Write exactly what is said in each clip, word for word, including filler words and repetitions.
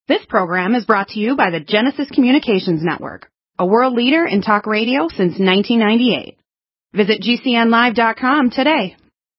This program is brought to you by the Genesis Communications Network, a world leader in talk radio since nineteen ninety-eight. Visit G C N live dot com today.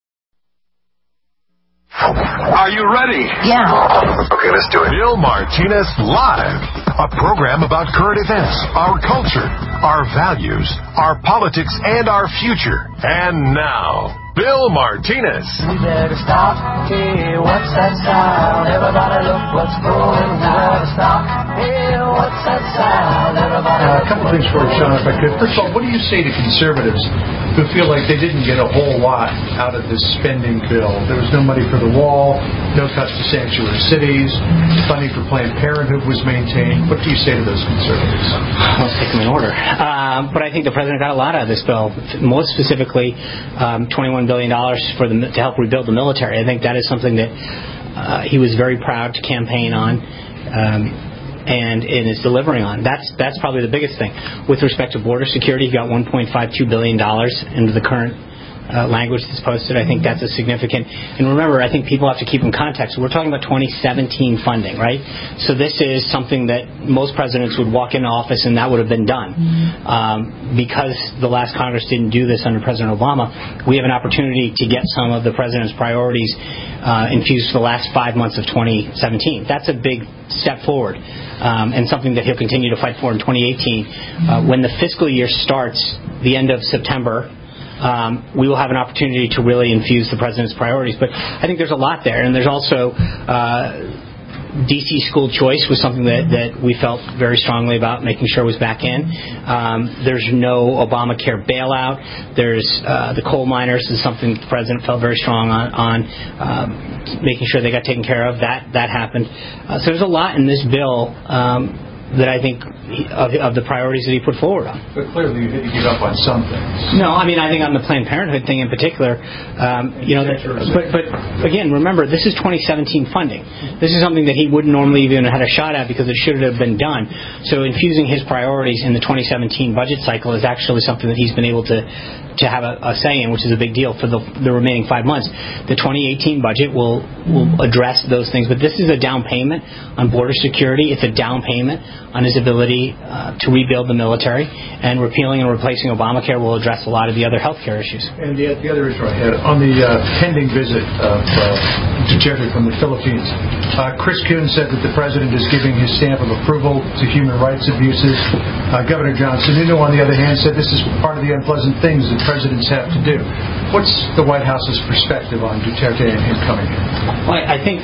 Are you ready? Yeah. Okay, let's do it. Bill Martinez Live, a program about current events, our culture, our values, our politics, and our future. And now, Bill Martinez. We better stop. Hey, what's that sound? Everybody look what's going. We better stop. Hey, what's that sound? Everybody. Uh, a couple things for you, Sean, if I could. First of all, what do you say to conservatives who feel like they didn't get a whole lot out of this spending bill? There was no money for the wall, no cuts to sanctuary cities, funding for Planned Parenthood was maintained. What do you say to those conservatives? Let's take them in order. Uh, but I think the president got a lot out of this bill. Most specifically, um, twenty-one billion dollars for the, to help rebuild the military. I think that is something that uh, he was very proud to campaign on. Um, And, and is delivering on. That's that's probably the biggest thing. With respect to border security, he got one point five two billion dollars into the current uh, language that's posted. I think that's a significant. And remember, I think people have to keep in context. We're talking about twenty seventeen funding, right? So this is something that most presidents would walk into office and that would have been done. Mm-hmm. Um, because the last Congress didn't do this under President Obama, we have an opportunity to get some of the president's priorities uh, infused for the last five months of twenty seventeen. That's a big step forward. Um, and something that he'll continue to fight for in twenty eighteen. Uh, when the fiscal year starts, the end of September, um, we will have an opportunity to really infuse the president's priorities. But I think there's a lot there. And there's also uh, D C school choice was something that, that we felt very strongly about, making sure it was back in. Um, there's no Obamacare bailout. There's uh, the coal miners is something the president felt very strong on, on um, making sure they got taken care of. That that happened. Uh, so there's a lot in this bill um, that I think he, of, of the priorities that he put forward on. But clearly you had to give up on some things. No, I mean, I think on the Planned Parenthood thing in particular, um, you know, that, but, but again, remember, this is twenty seventeen funding. This is something that he wouldn't normally even have had a shot at because it should have been done. So infusing his priorities in the twenty seventeen budget cycle is actually something that he's been able to to have a, a say in, which is a big deal for the, the remaining five months. The twenty eighteen budget will will address those things, but this is a down payment on border security. It's a down payment on his ability uh, to rebuild the military, and repealing and replacing Obamacare will address a lot of the other health care issues. And the, the other issue I had, on the uh, pending visit of uh, Duterte from the Philippines, uh, Chris Coons said that the president is giving his stamp of approval to human rights abuses. Uh, Governor John Sununu, on the other hand, said this is part of the unpleasant things that presidents have to do. What's the White House's perspective on Duterte and him coming here? Well, I think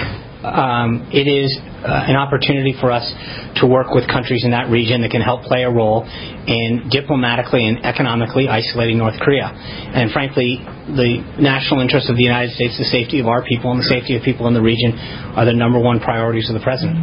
um, it is uh, an opportunity for us to work with countries in that region that can help play a role in diplomatically and economically isolating North Korea. And frankly, the national interests of the United States, the safety of our people and the safety of people in the region are the number one priorities of the president.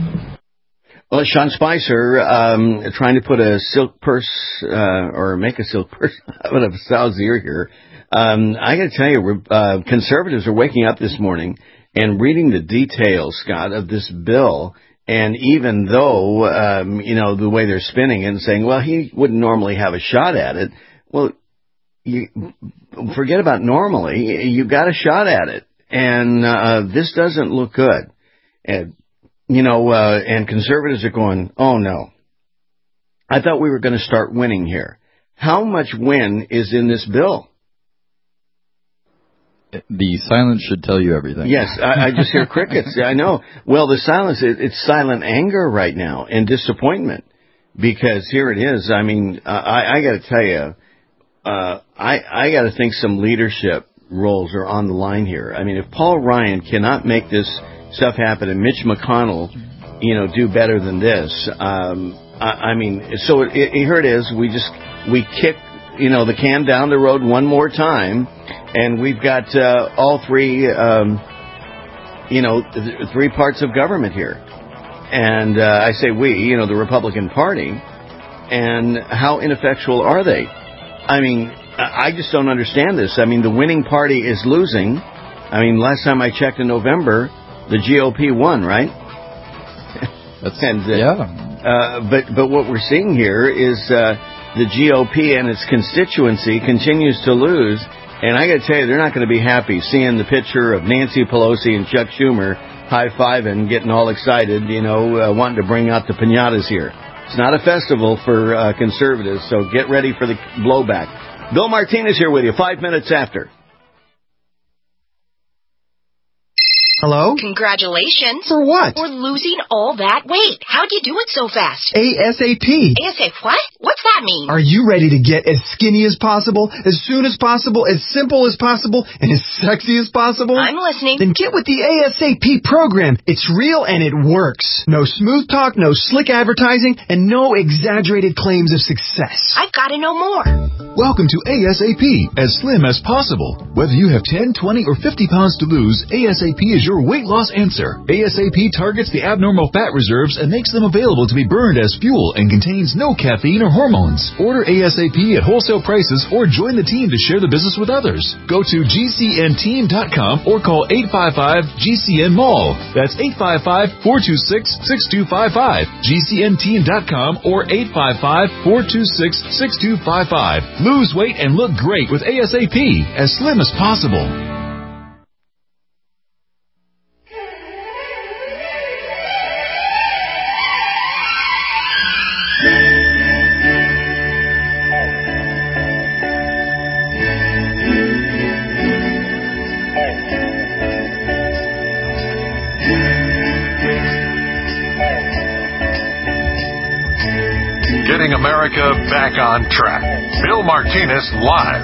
Well, Sean Spicer, um, trying to put a silk purse, uh, or make a silk purse out of Sal's ear here. Um, I got to tell you, we're, uh, conservatives are waking up this morning and reading the details, Scott, of this bill. And even though, um, you know, the way they're spinning and saying, well, he wouldn't normally have a shot at it. Well, you forget about normally. You got a shot at it. And, uh, this doesn't look good. And, You know, uh, and conservatives are going, oh, no. I thought we were going to start winning here. How much win is in this bill? The silence should tell you everything. Yes, I, I just hear crickets. I know. Well, the silence, it, it's silent anger right now and disappointment. Because here it is. I mean, uh, I, I got to tell you, uh, I, I got to think some leadership roles are on the line here. I mean, if Paul Ryan cannot make this stuff happen and Mitch McConnell, you know, do better than this. Um, I, I mean, so it, it, here it is. We just, we kick, you know, the can down the road one more time, and we've got uh, all three, um, you know, th- three parts of government here. And uh, I say we, you know, the Republican Party, and how ineffectual are they? I mean, I just don't understand this. I mean, the winning party is losing. I mean, last time I checked in November, the G O P won, right? That's, and, uh, yeah. Uh, but but what we're seeing here is uh, the G O P and its constituency continues to lose. And I got to tell you, they're not going to be happy seeing the picture of Nancy Pelosi and Chuck Schumer high-fiving, getting all excited, you know, uh, wanting to bring out the piñatas here. It's not a festival for uh, conservatives, so get ready for the blowback. Bill Martinez here with you, five minutes after. Hello? Congratulations. For what? For losing all that weight. How'd you do it so fast? ASAP. ASAP what? What's that mean? Are you ready to get as skinny as possible, as soon as possible, as simple as possible, and as sexy as possible? I'm listening. Then get with the ASAP program. It's real and it works. No smooth talk, no slick advertising, and no exaggerated claims of success. I've got to know more. Welcome to ASAP, as slim as possible. Whether you have ten, twenty, or fifty pounds to lose, ASAP is your weight loss answer. ASAP targets the abnormal fat reserves and makes them available to be burned as fuel and contains no caffeine or hormones. Order ASAP at wholesale prices or join the team to share the business with others. Go to G C N team dot com or call eight five five G C N mall. That's eight five five, four two six, six two five five. G C N team dot com or eight five five, four two six, six two five five. Lose weight and look great with ASAP, as slim as possible. Getting America back on track. Bill Martinez live.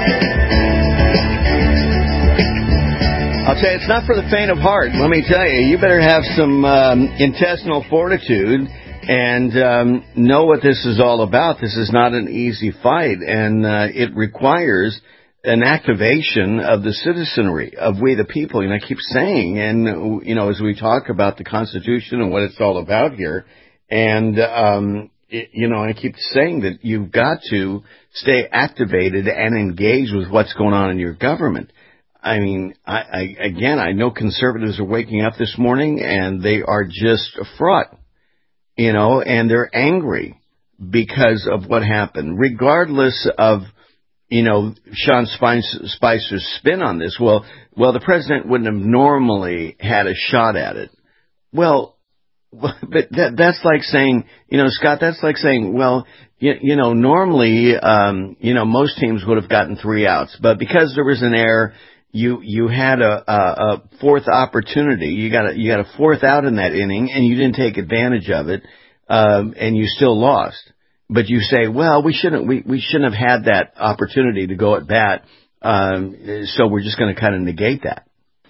I'll tell you, it's not for the faint of heart. Let me tell you, you better have some um, intestinal fortitude and um, know what this is all about. This is not an easy fight, and uh, it requires an activation of the citizenry, of we the people. And I keep saying, and, you know, as we talk about the Constitution and what it's all about here, and, um, it, you know, I keep saying that you've got to stay activated and engaged with what's going on in your government. I mean, I, I, again, I know conservatives are waking up this morning and they are just fraught, you know, and they're angry because of what happened, regardless of, you know, Sean Spicer's spin on this. Well, well, the president wouldn't have normally had a shot at it. Well, but that, that's like saying, you know, Scott, that's like saying, well, you, you know, normally, um, you know, most teams would have gotten three outs, but because there was an error, you, you had a, a, a fourth opportunity. You got a, you got a fourth out in that inning and you didn't take advantage of it. Um, and you still lost. But you say, well, we shouldn't, we, we shouldn't have had that opportunity to go at bat. Um, so we're just going to kind of negate that.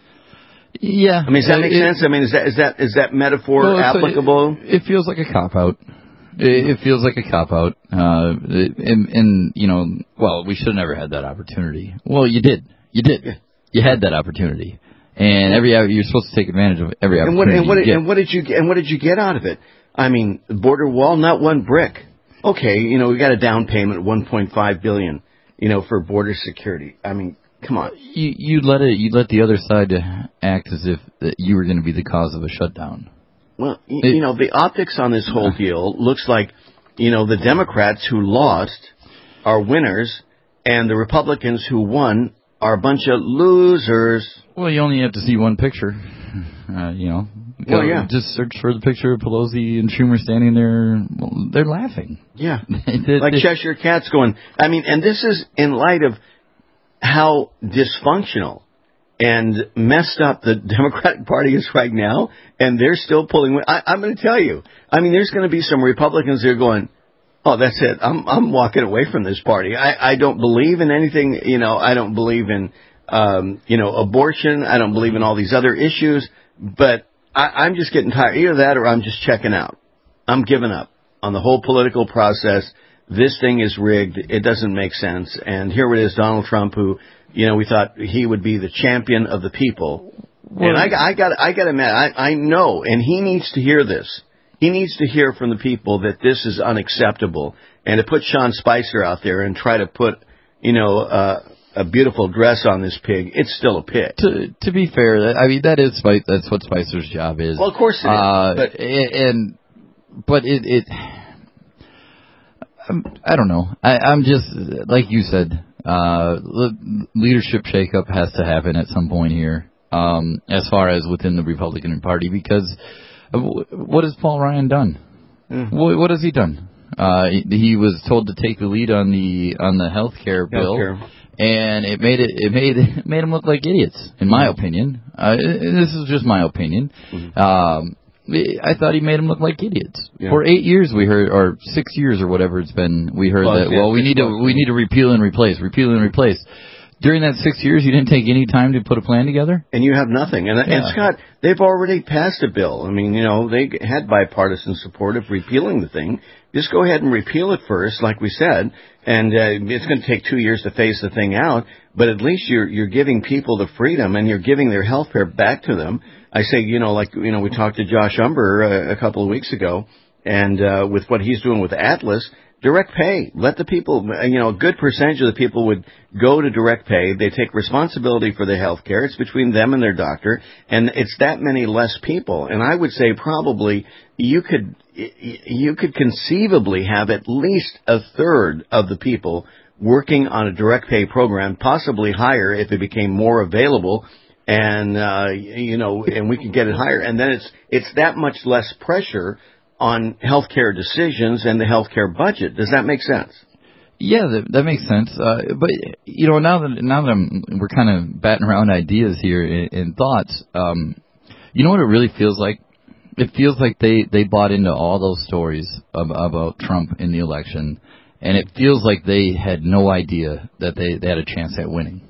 Yeah. I mean, does that make it, sense? I mean, is that, is that, is that metaphor well, applicable? It, it feels like a cop-out. It, it feels like a cop-out. Uh, and, and, you know, well, we should have never had that opportunity. Well, you did. You did. Yeah. You had that opportunity. And every, you're supposed to take advantage of every opportunity. And what, and what, you get. and what did you, and what did you get out of it? I mean, the border wall, not one brick. Okay, you know, we got a down payment, one point five billion dollars, you know, for border security. I mean, come on. You you let it. You let the other side act as if that you were going to be the cause of a shutdown. Well, you, it, you know, the optics on this whole deal looks like, you know, the Democrats who lost are winners, and the Republicans who won are a bunch of losers. Well, you only have to see one picture, uh, you know. Well, yeah. Just search for the picture of Pelosi and Schumer standing there. Well, they're laughing. Yeah. Like Cheshire Cat's going. I mean, and this is in light of how dysfunctional and messed up the Democratic Party is right now, and they're still pulling. I, I'm going to tell you. I mean, there's going to be some Republicans that are going, oh, that's it. I'm I'm walking away from this party. I, I don't believe in anything. You know, I don't believe in, um, you know, abortion. I don't believe in all these other issues, but I, I'm just getting tired. Either that or I'm just checking out. I'm giving up on the whole political process. This thing is rigged. It doesn't make sense. And here it is, Donald Trump, who, you know, we thought he would be the champion of the people. Well, and I, I got, I got to admit, I, I know, and he needs to hear this. He needs to hear from the people that this is unacceptable. And to put Sean Spicer out there and try to put, you know, uh, a beautiful dress on this pig, it's still a pig. To to be fair, I mean that is Spice, that's what Spicer's job is. Well, of course it is. Uh, but and but it it I don't know. I, I'm just like you said. Uh, leadership shakeup has to happen at some point here. um, as far as within the Republican Party, because what has Paul Ryan done? Mm. What, what has he done? Uh, he, he was told to take the lead on the on the health care bill, Healthcare. and it made it it made it made him look like idiots, in my mm-hmm. opinion. Uh, this is just my opinion. Mm-hmm. Um, I thought he made them look like idiots. Yeah. For eight years we heard, or six years or whatever it's been, we heard well, that, well, we need to we need to repeal and replace, repeal and replace. During that six years, you didn't take any time to put a plan together? And you have nothing. And, yeah. and Scott, they've already passed a bill. I mean, you know, they had bipartisan support of repealing the thing. Just go ahead and repeal it first, like we said, and uh, it's going to take two years to phase the thing out, but at least you're you're giving people the freedom and you're giving their health care back to them. I say, you know, like, you know, we talked to Josh Umber uh, a couple of weeks ago, and uh, with what he's doing with Atlas, direct pay. Let the people, you know, a good percentage of the people would go to direct pay. They take responsibility for the health care. It's between them and their doctor, and it's that many less people. And I would say probably you could you could conceivably have at least a third of the people working on a direct pay program, possibly higher if it became more available, and uh, you know, and we could get it higher. And then it's it's that much less pressure on healthcare decisions and the healthcare budget. Does that make sense? Yeah, that, that makes sense. Uh, but you know, now that now that I'm, we're kind of batting around ideas here and, and thoughts, um, you know what it really feels like? It feels like they, they bought into all those stories of, about Trump in the election, and it feels like they had no idea that they, they had a chance at winning.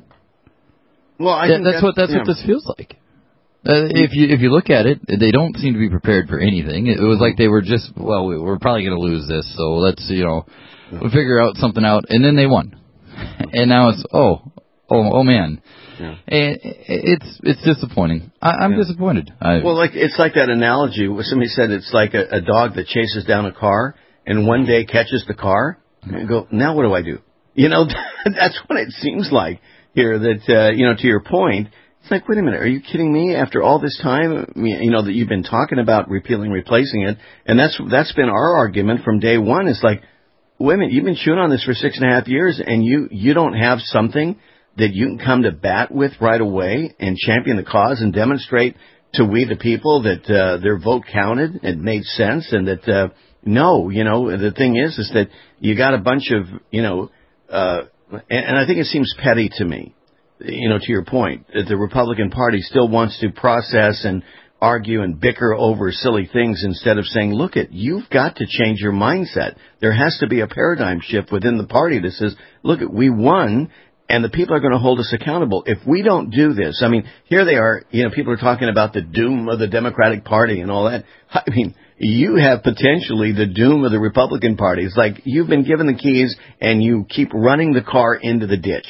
Well, I that, think that's, that's what that's yeah. what this feels like. Uh, if you if you look at it, they don't seem to be prepared for anything. It was like they were just, well, we're probably going to lose this, so let's, you know, we'll figure out something out, and then they won. And now it's, oh, oh, oh man. Yeah. And it's it's disappointing. I, I'm yeah. disappointed. I, well, like it's like that analogy where somebody said it's like a, a dog that chases down a car and one day catches the car and you go, now what do I do? You know, that's what it seems like here. That uh, you know, to your point, it's like, wait a minute, are you kidding me? After all this time, you know, that you've been talking about repealing, replacing it, and that's that's been our argument from day one. It's like, wait a minute, you've been chewing on this for six and a half years, and you you don't have something that you can come to bat with right away and champion the cause and demonstrate to we the people that uh, their vote counted, it made sense, and that, uh, no, you know, the thing is, is that you got a bunch of, you know, uh, and, and I think it seems petty to me, you know, to your point, that the Republican Party still wants to process and argue and bicker over silly things instead of saying, look, it, you've got to change your mindset. There has to be a paradigm shift within the party that says, look, it, we won, and the people are going to hold us accountable. If we don't do this, I mean, here they are, you know, people are talking about the doom of the Democratic Party and all that. I mean, you have potentially the doom of the Republican Party. It's like you've been given the keys and you keep running the car into the ditch.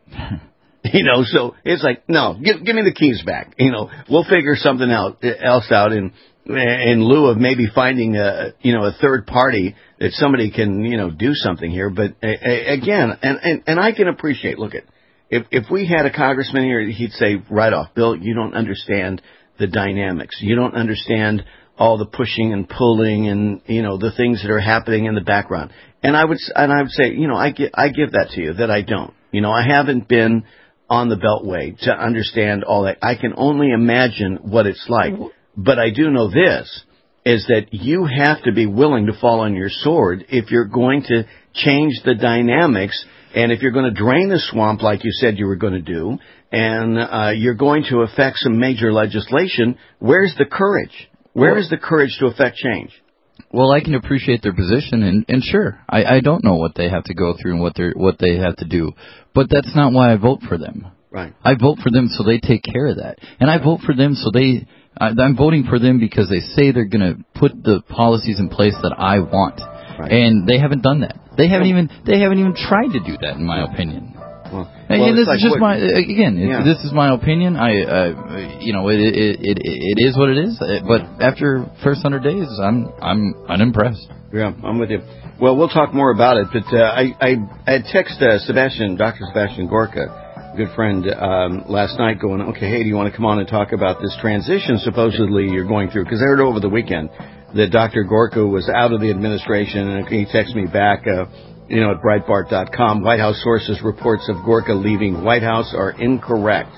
You know, so it's like, no, give, give me the keys back. You know, we'll figure something out, else out in in lieu of maybe finding a, you know, a third party that somebody can, you know, do something here. But uh, again, and, and, and I can appreciate, look at, if, if we had a congressman here, he'd say right off, Bill, you don't understand the dynamics. You don't understand all the pushing and pulling and, you know, the things that are happening in the background. And I would, and I would say, you know, I give, I give that to you, that I don't. You know, I haven't been on the Beltway to understand all that. I can only imagine what it's like. But I do know this, is that you have to be willing to fall on your sword if you're going to change the dynamics and if you're going to drain the swamp like you said you were going to do, and uh, you're going to affect some major legislation. Where's the courage? Where is the courage to affect change? Well, I can appreciate their position, and, and sure, I, I don't know what they have to go through and what they what they have to do, but that's not why I vote for them. Right. I vote for them so they take care of that, and I vote for them so they. I'm voting for them because they say they're going to put the policies in place that I want, right. And they haven't done that. They haven't even they haven't even tried to do that, in my opinion. Well, and, well, and this like is just what, my again. Yeah. This is my opinion. I, uh, you know, it, it it it is what it is. But after first hundred days, I'm I'm unimpressed. Yeah, I'm with you. Well, we'll talk more about it. But uh, I I I had text uh, Sebastian, Doctor Sebastian Gorka, good friend, um, last night going, okay, hey, do you want to come on and talk about this transition supposedly you're going through? Because I heard over the weekend that Doctor Gorka was out of the administration, and he texted me back, uh, you know, at Breitbart dot com. White House sources reports of Gorka leaving White House are incorrect.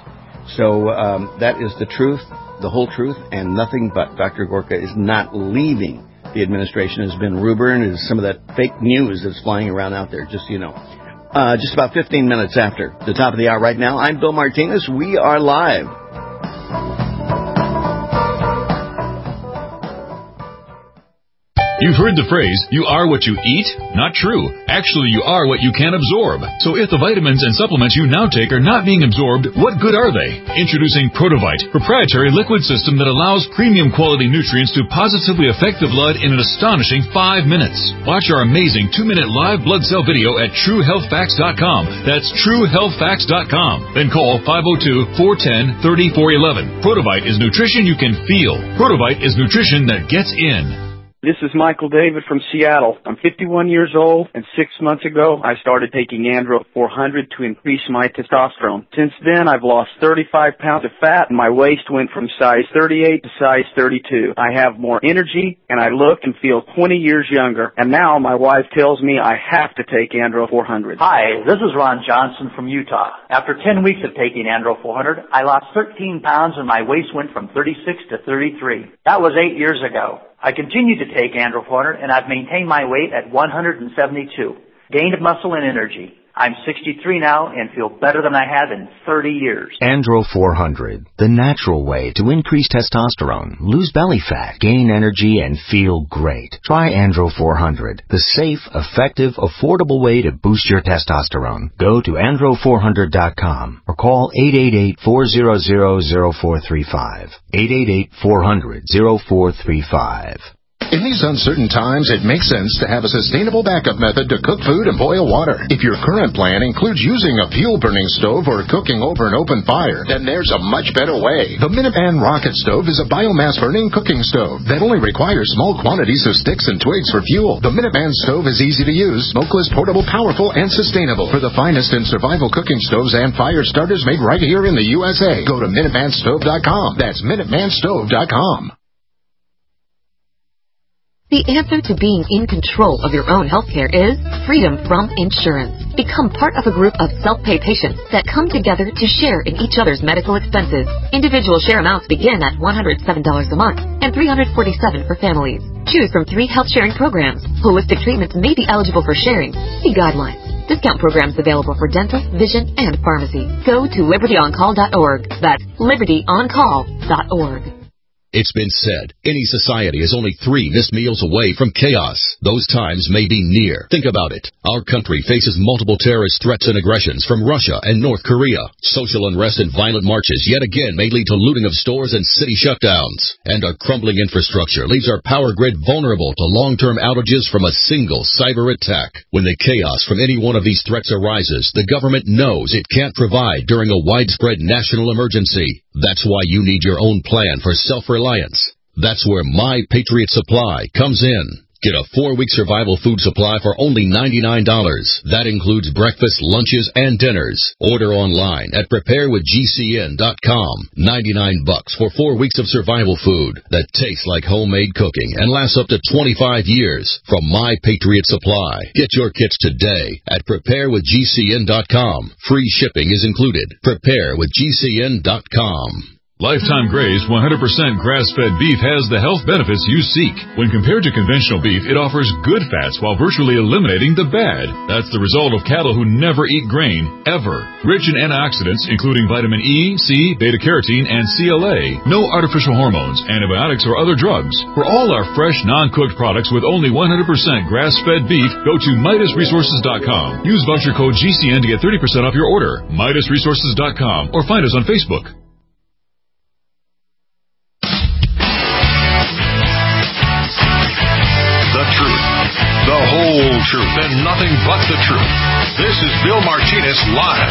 So um, that is the truth, the whole truth, and nothing but. Doctor Gorka is not leaving the administration. Has been rumored, and is some of that fake news that's flying around out there, just so you know. Uh, just about fifteen minutes after the top of the hour right now, I'm Bill Martinez. We are live. You've heard the phrase, you are what you eat? Not true. Actually, you are what you can absorb. So if the vitamins and supplements you now take are not being absorbed, what good are they? Introducing Protovite, proprietary liquid system that allows premium quality nutrients to positively affect the blood in an astonishing five minutes. Watch our amazing two-minute live blood cell video at true health facts dot com. That's true health facts dot com. Then call five oh two, four one oh, three oh four one one. Protovite is nutrition you can feel. Protovite is nutrition that gets in. This is Michael David from Seattle. I'm fifty-one years old, and six months ago, I started taking Andro four hundred to increase my testosterone. Since then, I've lost thirty-five pounds of fat, and my waist went from size thirty-eight to size thirty-two. I have more energy, and I look and feel twenty years younger. And now my wife tells me I have to take Andro four hundred. Hi, this is Ron Johnson from Utah. After ten weeks of taking Andro four hundred, I lost thirteen pounds, and my waist went from thirty-six to thirty-three. That was eight years ago. I continue to take Andro four hundred, and I've maintained my weight at one hundred seventy-two. Gained muscle and energy. I'm sixty-three now and feel better than I have in thirty years. Andro four hundred, the natural way to increase testosterone, lose belly fat, gain energy, and feel great. Try Andro four hundred, the safe, effective, affordable way to boost your testosterone. Go to andro four hundred dot com or call eight eight eight, four hundred, oh four three five. eight eight eight, four hundred, oh four three five. In these uncertain times, it makes sense to have a sustainable backup method to cook food and boil water. If your current plan includes using a fuel-burning stove or cooking over an open fire, then there's a much better way. The Minuteman Rocket Stove is a biomass-burning cooking stove that only requires small quantities of sticks and twigs for fuel. The Minuteman Stove is easy to use, smokeless, portable, powerful, and sustainable. For the finest in survival cooking stoves and fire starters made right here in the U S A, go to minuteman stove dot com. That's minuteman stove dot com. The answer to being in control of your own healthcare is freedom from insurance. Become part of a group of self-pay patients that come together to share in each other's medical expenses. Individual share amounts begin at one hundred seven dollars a month and three hundred forty-seven dollars for families. Choose from three health sharing programs. Holistic treatments may be eligible for sharing. See guidelines. Discount programs available for dental, vision, and pharmacy. Go to liberty on call dot org. That's liberty on call dot org. It's been said, any society is only three missed meals away from chaos. Those times may be near. Think about it. Our country faces multiple terrorist threats and aggressions from Russia and North Korea. Social unrest and violent marches yet again may lead to looting of stores and city shutdowns. And our crumbling infrastructure leaves our power grid vulnerable to long-term outages from a single cyber attack. When the chaos from any one of these threats arises, the government knows it can't provide during a widespread national emergency. That's why you need your own plan for self-reliance. That's where My Patriot Supply comes in. Get a four-week survival food supply for only ninety-nine dollars. That includes breakfast, lunches, and dinners. Order online at prepare with G C N dot com. ninety-nine bucks for four weeks of survival food that tastes like homemade cooking and lasts up to twenty-five years from My Patriot Supply. Get your kits today at prepare with G C N dot com. Free shipping is included. prepare with G C N dot com. Lifetime Graze one hundred percent grass-fed beef has the health benefits you seek. When compared to conventional beef, it offers good fats while virtually eliminating the bad. That's the result of cattle who never eat grain, ever. Rich in antioxidants, including vitamin E, C, beta-carotene, and C L A. No artificial hormones, antibiotics, or other drugs. For all our fresh, non-cooked products with only one hundred percent grass-fed beef, go to Midas Resources dot com. Use voucher code G C N to get thirty percent off your order. Midas Resources dot com or find us on Facebook. The whole truth and nothing but the truth. This is Bill Martinez Live.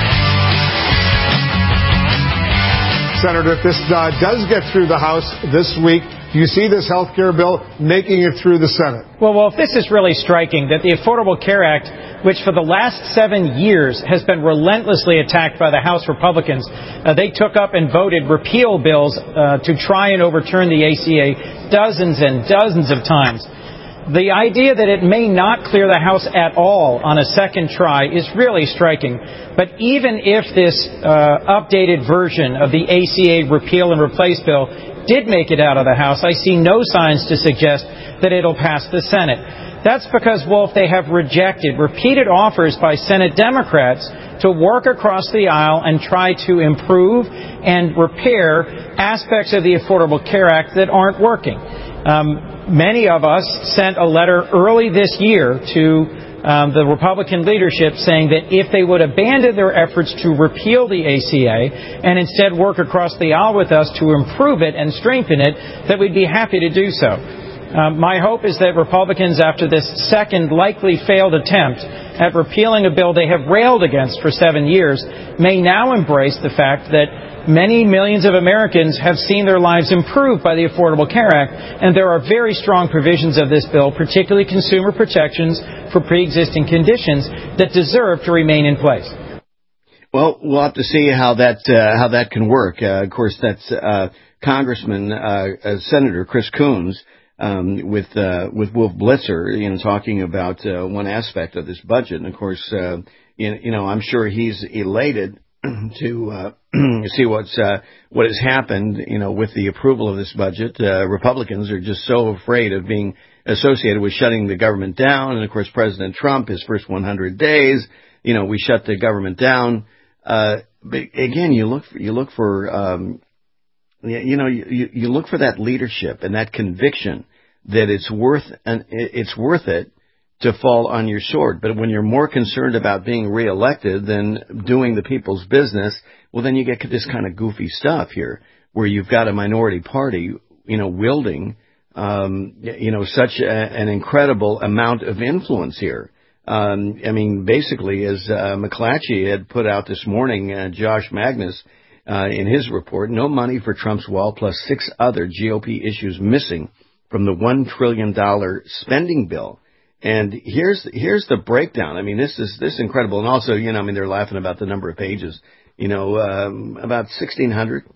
Senator, if this uh, does get through the House this week, do you see this health care bill making it through the Senate? Well, well, if this is really striking, that the Affordable Care Act, which for the last seven years has been relentlessly attacked by the House Republicans, uh, they took up and voted repeal bills uh, to try and overturn the A C A dozens and dozens of times. The idea that it may not clear the House at all on a second try is really striking. But even if this uh, updated version of the A C A repeal and replace bill did make it out of the House, I see no signs to suggest that it'll pass the Senate. That's because, Wolf, they have rejected repeated offers by Senate Democrats to work across the aisle and try to improve and repair aspects of the Affordable Care Act that aren't working. Um, Many of us sent a letter early this year to um, the Republican leadership saying that if they would abandon their efforts to repeal the A C A and instead work across the aisle with us to improve it and strengthen it, that we'd be happy to do so. Um, my hope is that Republicans, after this second likely failed attempt at repealing a bill they have railed against for seven years, may now embrace the fact that many millions of Americans have seen their lives improved by the Affordable Care Act, and there are very strong provisions of this bill, particularly consumer protections for pre-existing conditions, that deserve to remain in place. Well, we'll have to see how that uh, how that can work. Uh, of course, that's uh, Congressman uh, uh, Senator Chris Coons um, with uh, with Wolf Blitzer, you know, talking about uh, one aspect of this budget. And of course, uh, you, you know, I'm sure he's elated to uh, see what's uh, what has happened, you know, with the approval of this budget. Uh, Republicans are just so afraid of being associated with shutting the government down. And of course, President Trump, his first one hundred days, you know, we shut the government down. Uh, but again, you look for, you look for, um, you know, you, you look for that leadership and that conviction that it's worth and it's worth it to fall on your sword. But when you're more concerned about being reelected than doing the people's business, well, then you get this kind of goofy stuff here where you've got a minority party, you know, wielding, um, you know, such a, an incredible amount of influence here. Um, I mean, basically, as uh, McClatchy had put out this morning, uh, Josh Magnus, uh, in his report, no money for Trump's wall plus six other G O P issues missing from the one trillion dollars spending bill. And here's here's the breakdown. I mean, this is this is incredible. And also, you know, I mean, they're laughing about the number of pages. You know, um, about sixteen hundred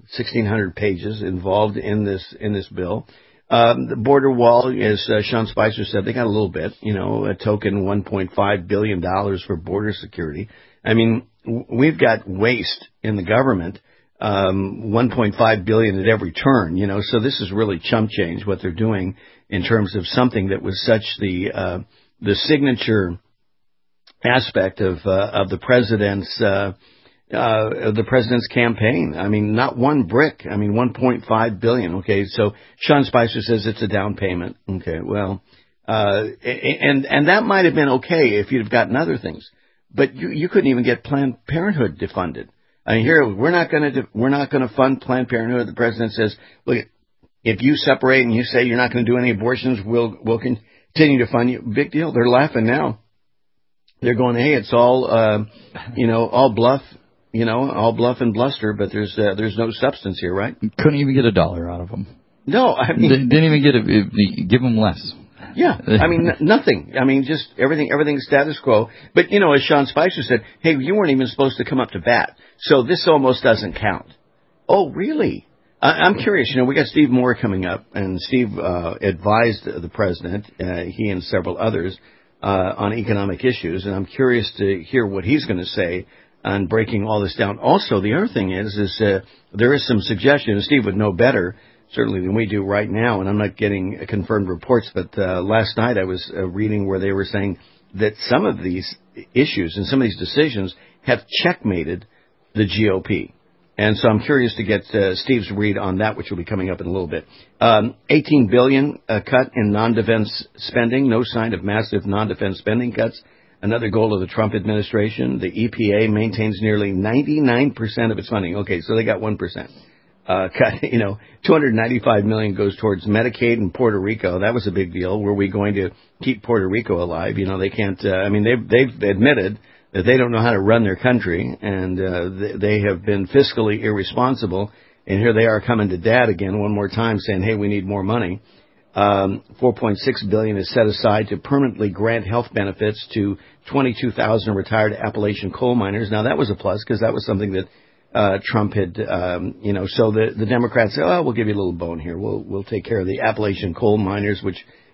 pages involved in this in this bill. Um, the border wall, as uh, Sean Spicer said, they got a little bit. You know, a token one point five billion dollars for border security. I mean, w- we've got waste in the government. Um, one point five billion dollars at every turn. You know, so this is really chump change what they're doing in terms of something that was such the uh, the signature aspect of uh, of the president's uh, uh, of the president's campaign. I mean, not one brick. I mean, one point five billion dollars. Okay, so Sean Spicer says it's a down payment. Okay, well, uh, and and that might have been okay if you'd have gotten other things, but you you couldn't even get Planned Parenthood defunded. I mean, here we're not going to we're not going to fund Planned Parenthood. The president says, look, if you separate and you say you're not going to do any abortions, we'll we'll continue to fund you. Big deal. They're laughing now. They're going, hey, it's all uh, you know, all bluff, you know, all bluff and bluster, but there's uh, there's no substance here, right? Couldn't even get a dollar out of them. No, I mean, they didn't even get a give them less. Yeah, I mean, n- nothing. I mean, just everything, everything's status quo. But, you know, as Sean Spicer said, hey, you weren't even supposed to come up to bat. So this almost doesn't count. Oh, really? I- I'm curious. You know, we got Steve Moore coming up, and Steve uh, advised the president, uh, he and several others, uh, on economic issues. And I'm curious to hear what he's going to say on breaking all this down. Also, the other thing is, is uh, there is some suggestion, and Steve would know better, certainly than we do right now, and I'm not getting confirmed reports, but uh, last night I was uh, reading where they were saying that some of these issues and some of these decisions have checkmated the G O P. And so I'm curious to get uh, Steve's read on that, which will be coming up in a little bit. Um, eighteen billion dollars uh, cut in non-defense spending, no sign of massive non-defense spending cuts. Another goal of the Trump administration, the E P A maintains nearly ninety-nine percent of its funding. Okay, so they got one percent. Uh, cut, you know, two hundred ninety-five million dollars goes towards Medicaid in Puerto Rico. That was a big deal. Were we going to keep Puerto Rico alive? You know, they can't, uh, I mean, they've, they've admitted that they don't know how to run their country, and uh, they, they have been fiscally irresponsible. And here they are coming to dad again one more time saying, hey, we need more money. Um, four point six billion dollars is set aside to permanently grant health benefits to twenty-two thousand retired Appalachian coal miners. Now, that was a plus because that was something that Uh, Trump had, um, you know, so the, the Democrats said, oh, we'll give you a little bone here. We'll, we'll take care of the Appalachian coal miners, which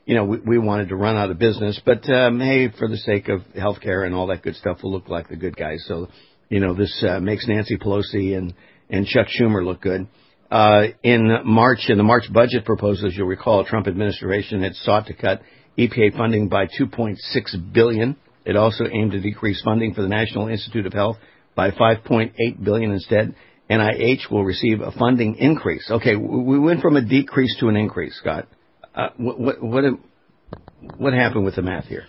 you know, we, we wanted to run out of business. But, um, hey, for the sake of health care and all that good stuff, we'll look like the good guys. So, you know, this uh, makes Nancy Pelosi and, and Chuck Schumer look good. Uh, in March, in the March budget proposal, as you'll recall, Trump administration had sought to cut E P A funding by two point six billion dollars. It also aimed to decrease funding for the National Institute of Health by five point eight billion dollars instead. N I H will receive a funding increase. Okay, we went from a decrease to an increase, Scott. Uh, what, what, what, what happened with the math here?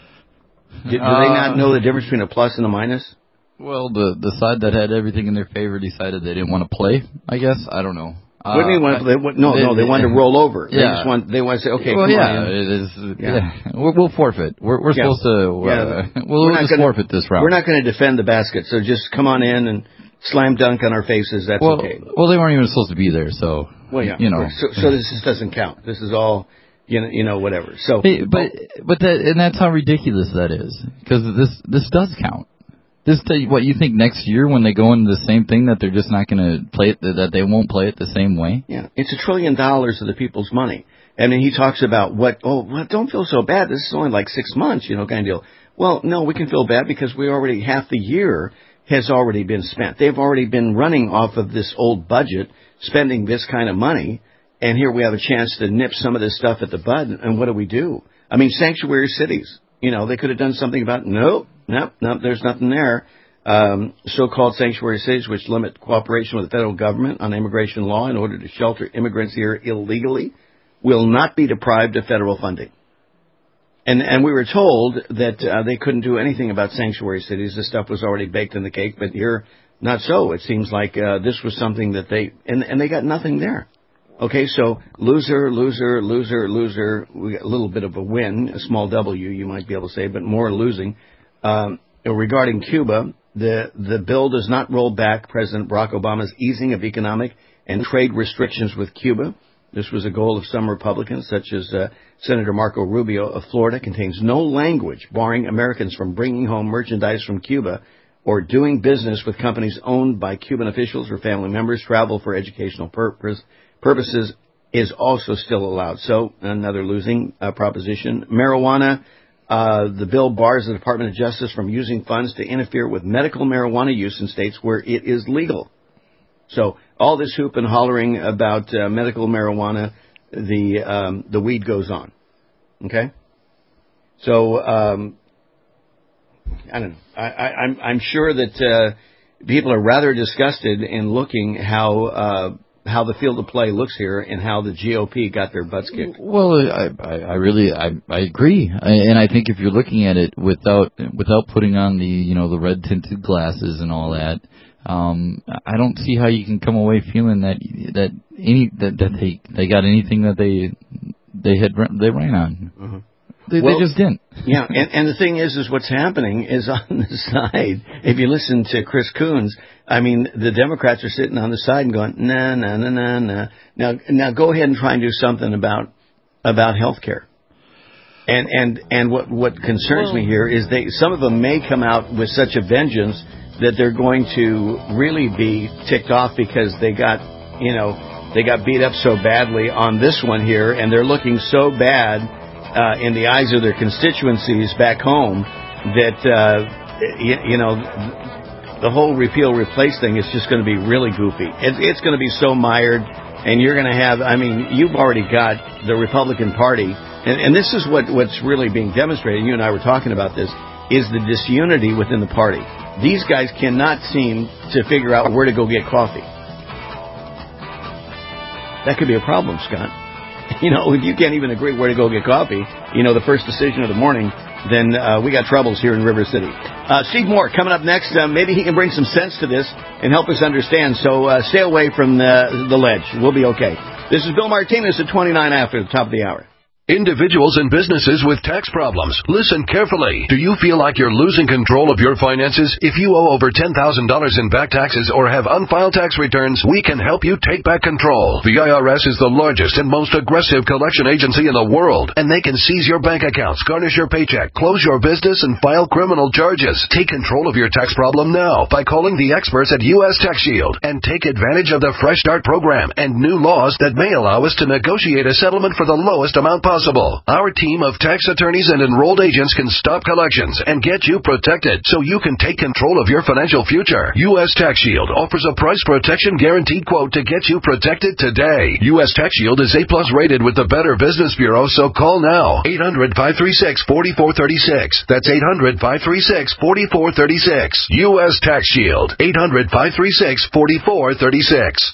Do, do they not know the difference between a plus and a minus? Well, the the side that had everything in their favor decided they didn't want to play, I guess. I don't know. Uh, what do you want? They, no, they, no, they wanted to roll over. They yeah. just want, they want to say, okay, well, come yeah, on. It is, yeah, yeah. We'll, we'll forfeit. We're, we're yeah. supposed to, uh, yeah. we'll, we'll just gonna, forfeit this round. We're not going to defend the basket, so just come on in and slam dunk on our faces. That's well, okay. Well, they weren't even supposed to be there, so, well, yeah, you know. So, so this doesn't count. This is all, you know, you know, whatever. So, hey, but, but that, and that's how ridiculous that is, because this, this does count. This, what you think next year when they go into the same thing that they're just not going to play it, that they won't play it the same way? Yeah, it's a trillion dollars of the people's money. And then he talks about what, oh, well, don't feel so bad. This is only like six months, you know, kind of deal. Well, no, we can feel bad because we already, half the year has already been spent. They've already been running off of this old budget, spending this kind of money. And here we have a chance to nip some of this stuff at the bud. And what do we do? I mean, sanctuary cities, you know, they could have done something about, nope. Nope, nope, there's nothing there. Um, so-called sanctuary cities, which limit cooperation with the federal government on immigration law in order to shelter immigrants here illegally, will not be deprived of federal funding. And and we were told that uh, they couldn't do anything about sanctuary cities. This stuff was already baked in the cake, but here, not so. It seems like uh, this was something that they, and, and they got nothing there. Okay, so loser, loser, loser, loser. We got a little bit of a win, a small W, you might be able to say, but more losing. Um, regarding Cuba, the the bill does not roll back President Barack Obama's easing of economic and trade restrictions with Cuba. This was a goal of some Republicans, such as uh, Senator Marco Rubio of Florida. Contains no language barring Americans from bringing home merchandise from Cuba or doing business with companies owned by Cuban officials or family members. Travel for educational purpose, purposes is also still allowed. So another losing uh, proposition. Marijuana. Uh, the bill bars the Department of Justice from using funds to interfere with medical marijuana use in states where it is legal. So all this hoop and hollering about uh, medical marijuana, the um, the weed goes on. Okay? So um, I don't know. I, I, I'm I'm sure that uh, people are rather disgusted in looking how uh, how the field of play looks here and how the G O P got their butts kicked. Well, I, I, I really, I, I agree, I, and I think if you're looking at it without without putting on the, you know, the red tinted glasses and all that, um, I don't see how you can come away feeling that that any that, that they they got anything that they they had they ran on. Uh-huh. They, well, they just didn't. Yeah, and, and the thing is, is what's happening is on the side, if you listen to Chris Coons, I mean, the Democrats are sitting on the side and going, nah, nah, nah, nah, nah. Now, now go ahead and try and do something about, about health care. And, and, and what, what concerns me here is they, some of them may come out with such a vengeance that they're going to really be ticked off because they got, you know, they got beat up so badly on this one here, and they're looking so bad Uh, in the eyes of their constituencies back home, that, uh, you, you know, the whole repeal replace thing is just going to be really goofy. It's, it's going to be so mired, and you're going to have, I mean, you've already got the Republican Party, and, and this is what, what's really being demonstrated, you and I were talking about this, is the disunity within the party. These guys cannot seem to figure out where to go get coffee. That could be a problem, Scott. You know, if you can't even agree where to go get coffee, you know, the first decision of the morning, then uh, we got troubles here in River City. Uh, Steve Moore coming up next. Uh, maybe he can bring some sense to this and help us understand. So uh, stay away from the, the ledge. We'll be okay. This is Bill Martinez at twenty-nine after the top of the hour. Individuals and businesses with tax problems, listen carefully. Do you feel like you're losing control of your finances? If you owe over ten thousand dollars in back taxes or have unfiled tax returns, we can help you take back control. The I R S is the largest and most aggressive collection agency in the world, and they can seize your bank accounts, garnish your paycheck, close your business, and file criminal charges. Take control of your tax problem now by calling the experts at U S Tax Shield and take advantage of the Fresh Start program and new laws that may allow us to negotiate a settlement for the lowest amount possible. possible. Our team of tax attorneys and enrolled agents can stop collections and get you protected so you can take control of your financial future. U S Tax Shield offers a price protection guaranteed quote to get you protected today. U S Tax Shield is A plus rated with the Better Business Bureau, so call now. eight hundred, five three six, four four three six. That's eight hundred, five three six, four four three six. U S Tax Shield. eight hundred, five three six, four four three six.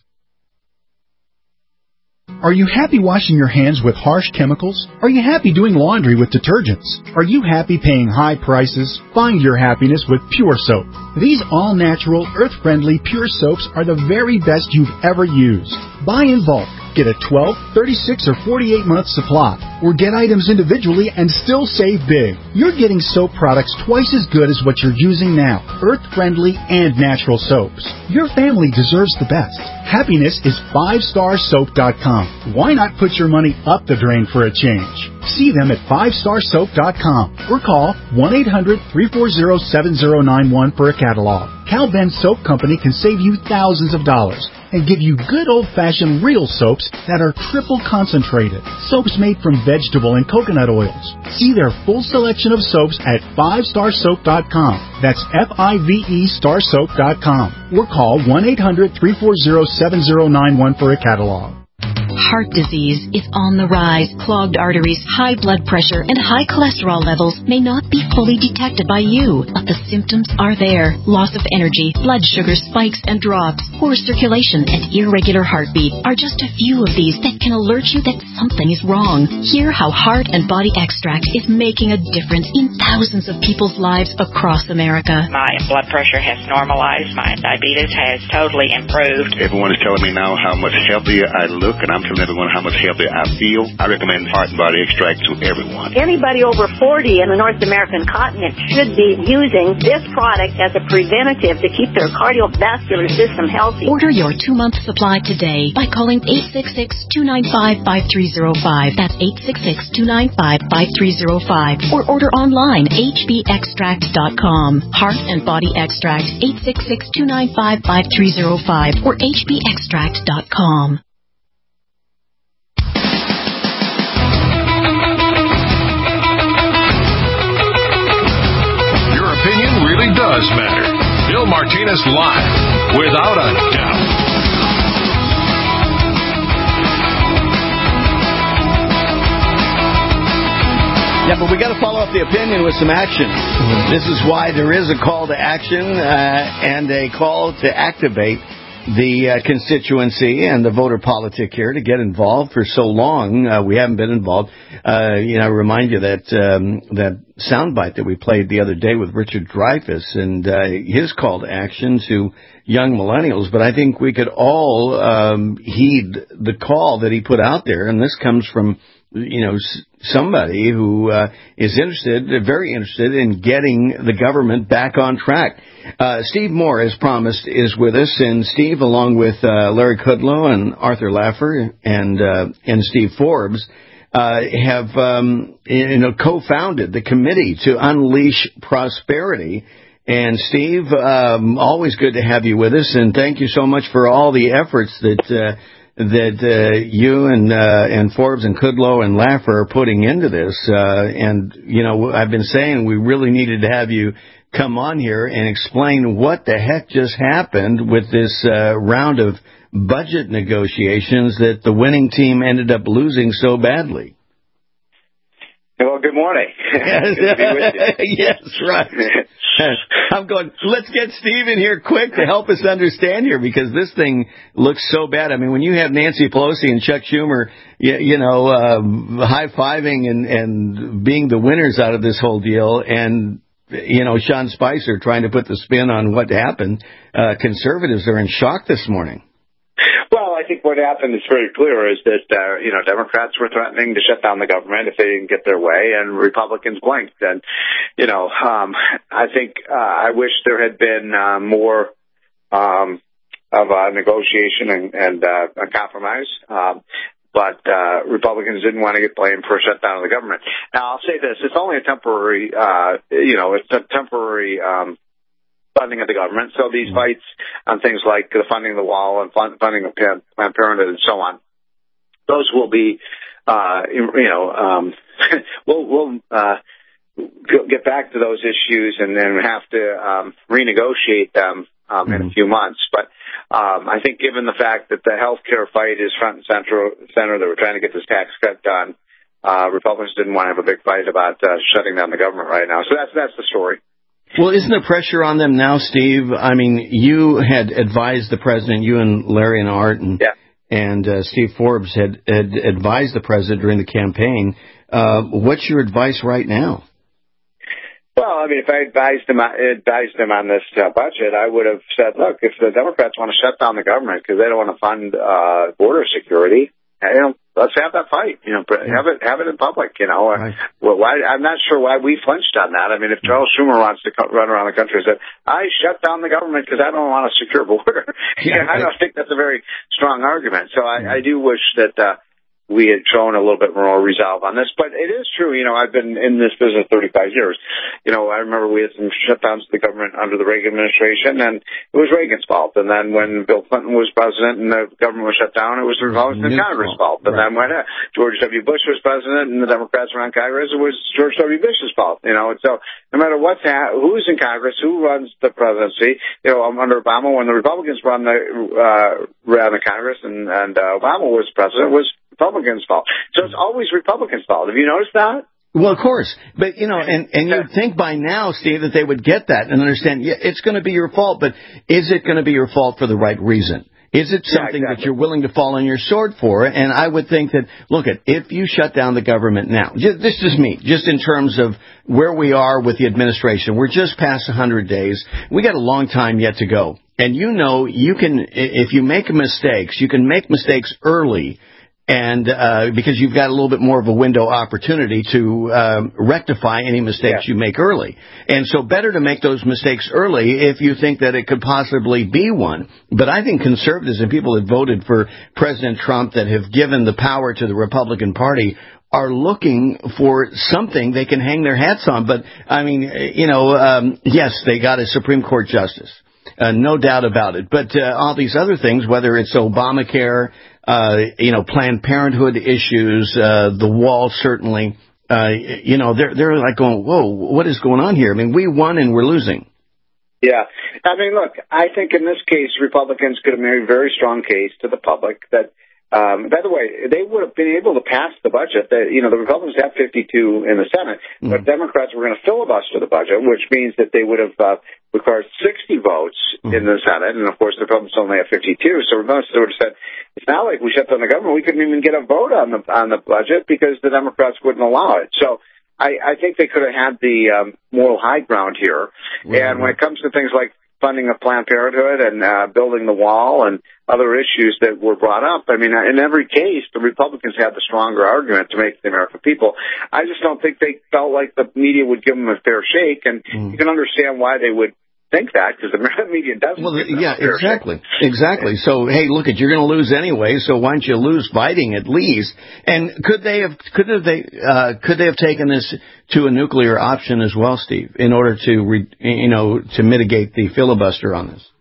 Are you happy washing your hands with harsh chemicals? Are you happy doing laundry with detergents? Are you happy paying high prices? Find your happiness with Pure Soap. These all-natural, earth-friendly Pure Soaps are the very best you've ever used. Buy in bulk. Get a twelve, thirty-six, or forty-eight month supply. Or get items individually and still save big. You're getting soap products twice as good as what you're using now. Earth-friendly and natural soaps. Your family deserves the best. Happiness is five star soap dot com. Why not put your money up the drain for a change? See them at five star soap dot com or call one eight hundred, three four zero, seven zero nine one for a catalog. Cal Ben Soap Company can save you thousands of dollars and give you good old-fashioned real soaps that are triple concentrated. Soaps made from vegetable and coconut oils. See their full selection of soaps at five star soap dot com. That's F I V E star soap dot com. Or call one eight hundred, three four zero, seven zero nine one for a catalog. Heart disease is on the rise. Clogged arteries, high blood pressure, and high cholesterol levels may not be fully detected by you, but the symptoms are there. Loss of energy, blood sugar spikes and drops, poor circulation, and irregular heartbeat are just a few of these that can alert you that something is wrong. Hear how Heart and Body Extract is making a difference in thousands of people's lives across America. My blood pressure has normalized. My diabetes has totally improved. Everyone is telling me now how much healthier I look, and I'm telling everyone how much healthier I feel. I recommend Heart and Body Extract to everyone. Anybody over forty in the North American continent should be using this product as a preventative to keep their cardiovascular system healthy. Order your two-month supply today by calling eight six six, two nine five, five three zero five. That's eight six six, two nine five, five three zero five. Or order online, h b extract dot com. Heart and Body Extract, eight six six, two nine five, five three zero five or h b extract dot com. Really does matter. Bill Martinez Live, without a doubt. Yeah, but we got to follow up the opinion with some action. This is why there is a call to action uh, and a call to activate the uh, constituency and the voter politic here to get involved. For so long, uh, we haven't been involved. Uh, you know, I remind you that um, that soundbite that we played the other day with Richard Dreyfuss and uh, his call to action to young millennials. But I think we could all um, heed the call that he put out there, and this comes from, you know, somebody who uh, is interested, very interested in getting the government back on track. Uh, Steve Moore, as promised, is with us, and Steve, along with uh, Larry Kudlow and Arthur Laffer and uh, and Steve Forbes, uh, have um, you know co-founded the Committee to Unleash Prosperity. And Steve, um, always good to have you with us, and thank you so much for all the efforts that uh, that uh, you and uh, and Forbes and Kudlow and Laffer are putting into this. Uh, and you know, I've been saying we really needed to have you come on here and explain what the heck just happened with this uh, round of budget negotiations that the winning team ended up losing so badly. Well, good morning. Yes, right. I'm going, let's get Steve in here quick to help us understand here, because this thing looks so bad. I mean, when you have Nancy Pelosi and Chuck Schumer, you, you know, uh, high-fiving and, and being the winners out of this whole deal, and you know, Sean Spicer trying to put the spin on what happened, uh, conservatives are in shock this morning. Well, I think what happened is very clear is that, uh, you know, Democrats were threatening to shut down the government if they didn't get their way, and Republicans blinked. And, you know, um, I think uh, I wish there had been uh, more um, of a negotiation and, and uh, a compromise. Um, But uh, Republicans didn't want to get blamed for a shutdown of the government. Now, I'll say this. It's only a temporary, uh, you know, it's a temporary um, funding of the government. So these fights on things like the funding of the wall and fund, funding of Planned Parenthood and so on, those will be uh, you know, um, we'll, we'll, uh, get back to those issues and then have to, um, renegotiate them, um, mm-hmm. in a few months. But, um, I think given the fact that the healthcare fight is front and center, center that we're trying to get this tax cut done, uh, Republicans didn't want to have a big fight about, uh, shutting down the government right now. So that's, that's the story. Well, isn't there pressure on them now, Steve? I mean, you had advised the president, you and Larry and Art and, yeah. and uh, Steve Forbes had, had advised the president during the campaign. Uh, what's your advice right now? Well, I mean, if I advised him, advised him on this uh, budget, I would have said, look, if the Democrats want to shut down the government because they don't want to fund uh, border security, you know, let's have that fight. You know, have it have it in public. You know, right. well, why? I'm not sure why we flinched on that. I mean, if Charles Schumer wants to co- run around the country and say, "I shut down the government because I don't want a secure border," yeah, I don't think that's a very strong argument. So I, I do wish that uh, we had shown a little bit more resolve on this. But it is true. You know, I've been in this business thirty-five years. You know, I remember we had some shutdowns to the government under the Reagan administration, and it was Reagan's fault. And then when Bill Clinton was president and the government was shut down, it was the Republican Congress' fault. And right. then when uh, George W. Bush was president and the Democrats were on Congress, it was George W. Bush's fault. You know, and so no matter what's ha- who's in Congress, who runs the presidency, you know, under Obama, when the Republicans run the uh, ran the Congress and, and uh, Obama was president, it was Republicans' fault. So it's always Republicans' fault. Have you noticed that? Well, of course. But, you know, and, and you'd think by now, Steve, that they would get that and understand, yeah, it's going to be your fault, but is it going to be your fault for the right reason? Is it something yeah, exactly. that you're willing to fall on your sword for? And I would think that, look, at if you shut down the government now, just, this is me, just in terms of where we are with the administration, we're just past one hundred days. We got a long time yet to go. And you know, you can, if you make mistakes, you can make mistakes early. And uh because you've got a little bit more of a window opportunity to um, rectify any mistakes yeah. you make early. And so better to make those mistakes early if you think that it could possibly be one. But I think conservatives and people that voted for President Trump that have given the power to the Republican Party are looking for something they can hang their hats on. But, I mean, you know, um yes, they got a Supreme Court justice. Uh, no doubt about it. But uh, all these other things, whether it's Obamacare, uh, you know, Planned Parenthood issues, uh, the wall certainly, uh, you know, they're they're like going, whoa, what is going on here? I mean, we won and we're losing. Yeah. I mean, look, I think in this case, Republicans could have made a very strong case to the public that, um, by the way, they would have been able to pass the budget. That, you know, the Republicans have fifty-two in the Senate, mm-hmm. but Democrats were going to filibuster the budget, which means that they would have uh, required sixty votes mm-hmm. in the Senate, and of course the Republicans only have fifty-two. So Republicans would have said, it's not like we shut down the government. We couldn't even get a vote on the on the budget because the Democrats wouldn't allow it. So I, I think they could have had the um, moral high ground here. Mm-hmm. And when it comes to things like funding of Planned Parenthood and uh, building the wall and other issues that were brought up, I mean, in every case, the Republicans had the stronger argument to make the American people. I just don't think they felt like the media would give them a fair shake, and mm. you can understand why they would think that, because the media doesn't. Well, yeah, exactly, shake. exactly. So, hey, look, it, you're going to lose anyway. So why don't you lose fighting at least? And could they have could have they uh, could they have taken this to a nuclear option as well, Steve, in order to re, you know to mitigate the filibuster on this?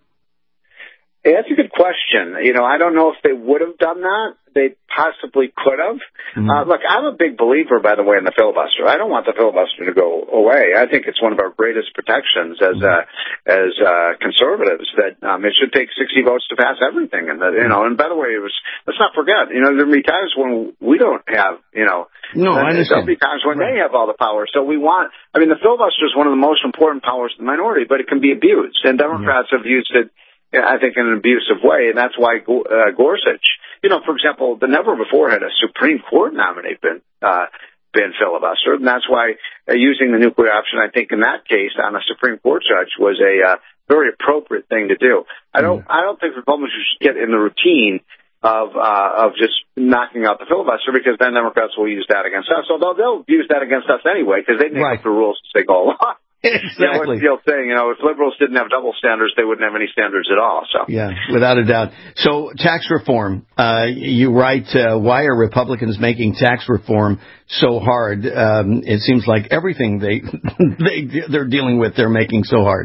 Yeah, that's a good question. You know, I don't know if they would have done that. They possibly could have. Mm-hmm. Uh, look, I'm a big believer, by the way, in the filibuster. I don't want the filibuster to go away. I think it's one of our greatest protections as uh, as uh, conservatives. That um, it should take sixty votes to pass everything. And that, you know, and by the way, it was. Let's not forget. You know, there'll be times when we don't have. You know, no, I understand. There'll be times when right. they have all the power. So we want. I mean, the filibuster is one of the most important powers of the minority, but it can be abused, and Democrats mm-hmm. have used it. I think in an abusive way, and that's why uh, Gorsuch, you know, for example, the never before had a Supreme Court nominee been uh, been filibustered, and that's why uh, using the nuclear option, I think in that case, on a Supreme Court judge was a uh, very appropriate thing to do. I don't, I don't think Republicans should get in the routine of uh, of just knocking out the filibuster, because then Democrats will use that against us. Although they'll use that against us anyway, because they make right. up the rules as they go along. Exactly. You know, what's the old saying, you know, if liberals didn't have double standards, they wouldn't have any standards at all. So yeah, without a doubt. So tax reform, uh, you write, uh, why are Republicans making tax reform so hard? Um, it seems like everything they, they, they're dealing with, they're making so hard.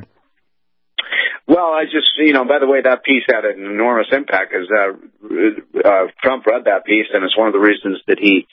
Well, I just, you know, by the way, that piece had an enormous impact, because uh, uh, Trump read that piece, and it's one of the reasons that he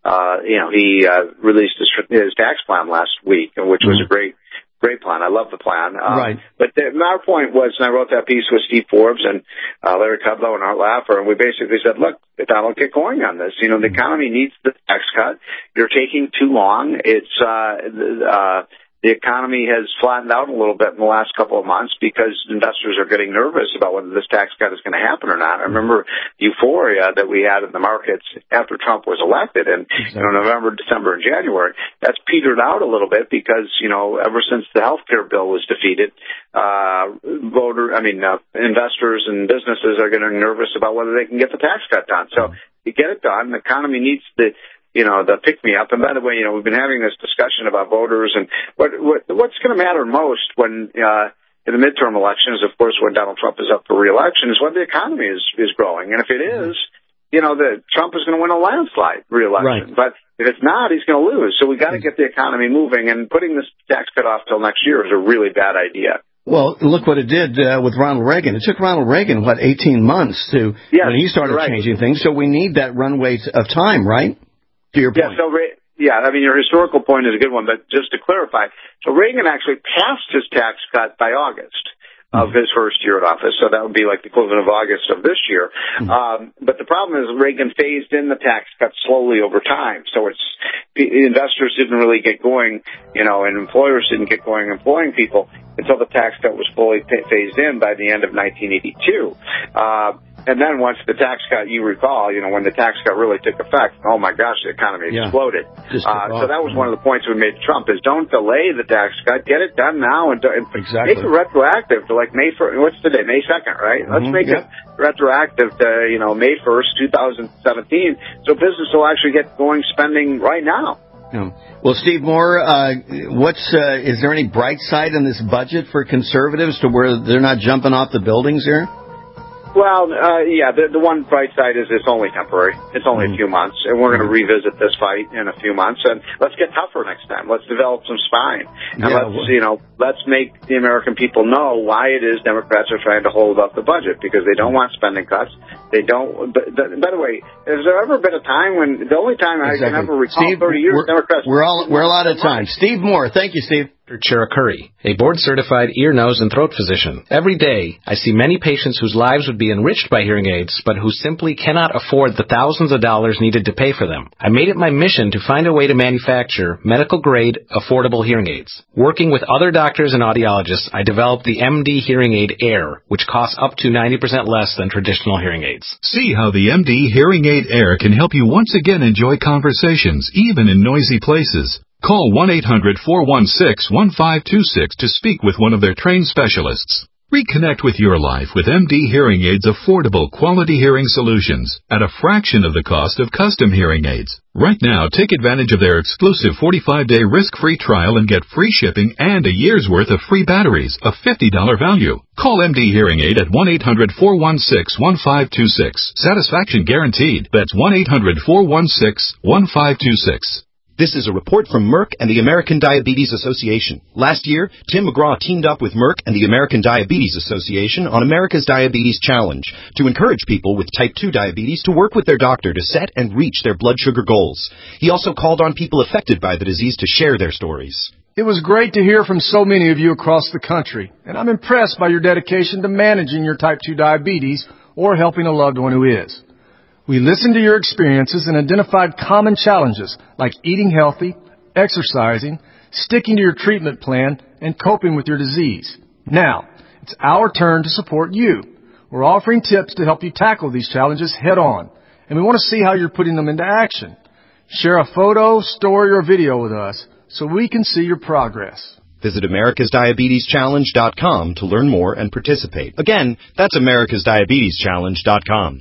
uh, you know, he uh, released his, his tax plan last week, which was a great, great plan. I love the plan. Um, right. But the, our point was, and I wrote that piece with Steve Forbes and uh, Larry Kudlow and Art Laffer, and we basically said, look, Donald, get going on this. You know, the economy needs the tax cut. You're taking too long. It's uh, uh, the economy has flattened out a little bit in the last couple of months because investors are getting nervous about whether this tax cut is going to happen or not. I remember euphoria that we had in the markets after Trump was elected in you know, November, December, and January. That's petered out a little bit because, you know, ever since the health care bill was defeated, uh, voter, I mean, uh, investors and businesses are getting nervous about whether they can get the tax cut done. So you get it done. The economy needs the you know, the pick-me-up. And by the way, you know, we've been having this discussion about voters and what, what what's going to matter most when uh, in the midterm elections, of course, when Donald Trump is up for re-election, is whether the economy is, is growing. And if it is, you know, the Trump is going to win a landslide re-election. Right. But if it's not, he's going to lose. So we've got to get the economy moving, and putting this tax cut off till next year is a really bad idea. Well, look what it did uh, with Ronald Reagan. It took Ronald Reagan, what, eighteen months to yes, when he started right. changing things. So we need that runway of time, right? To your point. Yeah, so, yeah, I mean, your historical point is a good one, but just to clarify, so Reagan actually passed his tax cut by August of his first year in office, so that would be like the equivalent of August of this year. Mm-hmm. Um, but the problem is Reagan phased in the tax cut slowly over time, so it's investors didn't really get going, you know, and employers didn't get going employing people until the tax cut was fully phased in by the end of nineteen eighty-two. Uh, And then once the tax cut, you recall, you know, when the tax cut really took effect, oh my gosh, the economy yeah. exploded. Uh, so that was one of the points we made to Trump is don't delay the tax cut, get it done now and, and exactly. make it retroactive to like May first, what's today, May second, right? Let's mm-hmm. make yep. it retroactive to, you know, May first, twenty seventeen, so business will actually get going spending right now. Yeah. Well, Steve Moore, uh, what's, uh, is there any bright side in this budget for conservatives to where they're not jumping off the buildings here? Well, uh, yeah, the, the one bright side is it's only temporary. It's only mm-hmm. a few months, and we're going to revisit this fight in a few months, and let's get tougher next time. Let's develop some spine, and yeah, let's, well, you know, let's make the American people know why it is Democrats are trying to hold up the budget, because they don't want spending cuts. They don't, but, but, by the way, has there ever been a time when, the only time exactly. I can ever recall Steve, thirty years, we're, Democrats... We're all, we're all out of time. Steve Moore, thank you, Steve. Cherukuri, a board-certified ear, nose, and throat physician. Every day, I see many patients whose lives would be enriched by hearing aids, but who simply cannot afford the thousands of dollars needed to pay for them. I made it my mission to find a way to manufacture medical-grade, affordable hearing aids. Working with other doctors and audiologists, I developed the M D Hearing Aid Air, which costs up to ninety percent less than traditional hearing aids. See how the M D Hearing Aid Air can help you once again enjoy conversations, even in noisy places. Call one eight hundred four one six one five two six to speak with one of their trained specialists. Reconnect with your life with M D Hearing Aid's affordable quality hearing solutions at a fraction of the cost of custom hearing aids. Right now, take advantage of their exclusive forty-five day risk-free trial and get free shipping and a year's worth of free batteries, a fifty dollars value. Call M D Hearing Aid at one eight hundred four one six one five two six. Satisfaction guaranteed. That's one eight hundred four one six one five two six. This is a report from Merck and the American Diabetes Association. Last year, Tim McGraw teamed up with Merck and the American Diabetes Association on America's Diabetes Challenge to encourage people with type two diabetes to work with their doctor to set and reach their blood sugar goals. He also called on people affected by the disease to share their stories. It was great to hear from so many of you across the country, and I'm impressed by your dedication to managing your type two diabetes or helping a loved one who is. We listened to your experiences and identified common challenges like eating healthy, exercising, sticking to your treatment plan, and coping with your disease. Now, it's our turn to support you. We're offering tips to help you tackle these challenges head on, and we want to see how you're putting them into action. Share a photo, story, or video with us so we can see your progress. Visit americas diabetes challenge dot com to learn more and participate. Again, that's americas diabetes challenge dot com.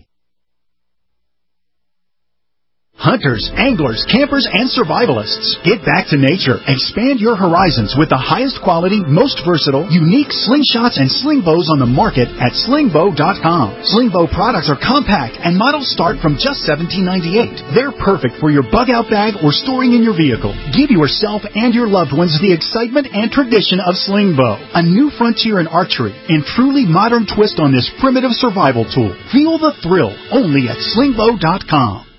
Hunters, anglers, campers, and survivalists, get back to nature. Expand your horizons with the highest quality, most versatile, unique slingshots and sling bows on the market at sling bow dot com. Sling bow products are compact and models start from just seventeen ninety-eight. They're perfect for your bug-out bag or storing in your vehicle. Give yourself and your loved ones the excitement and tradition of sling bow, a new frontier in archery and truly modern twist on this primitive survival tool. Feel the thrill only at sling bow dot com.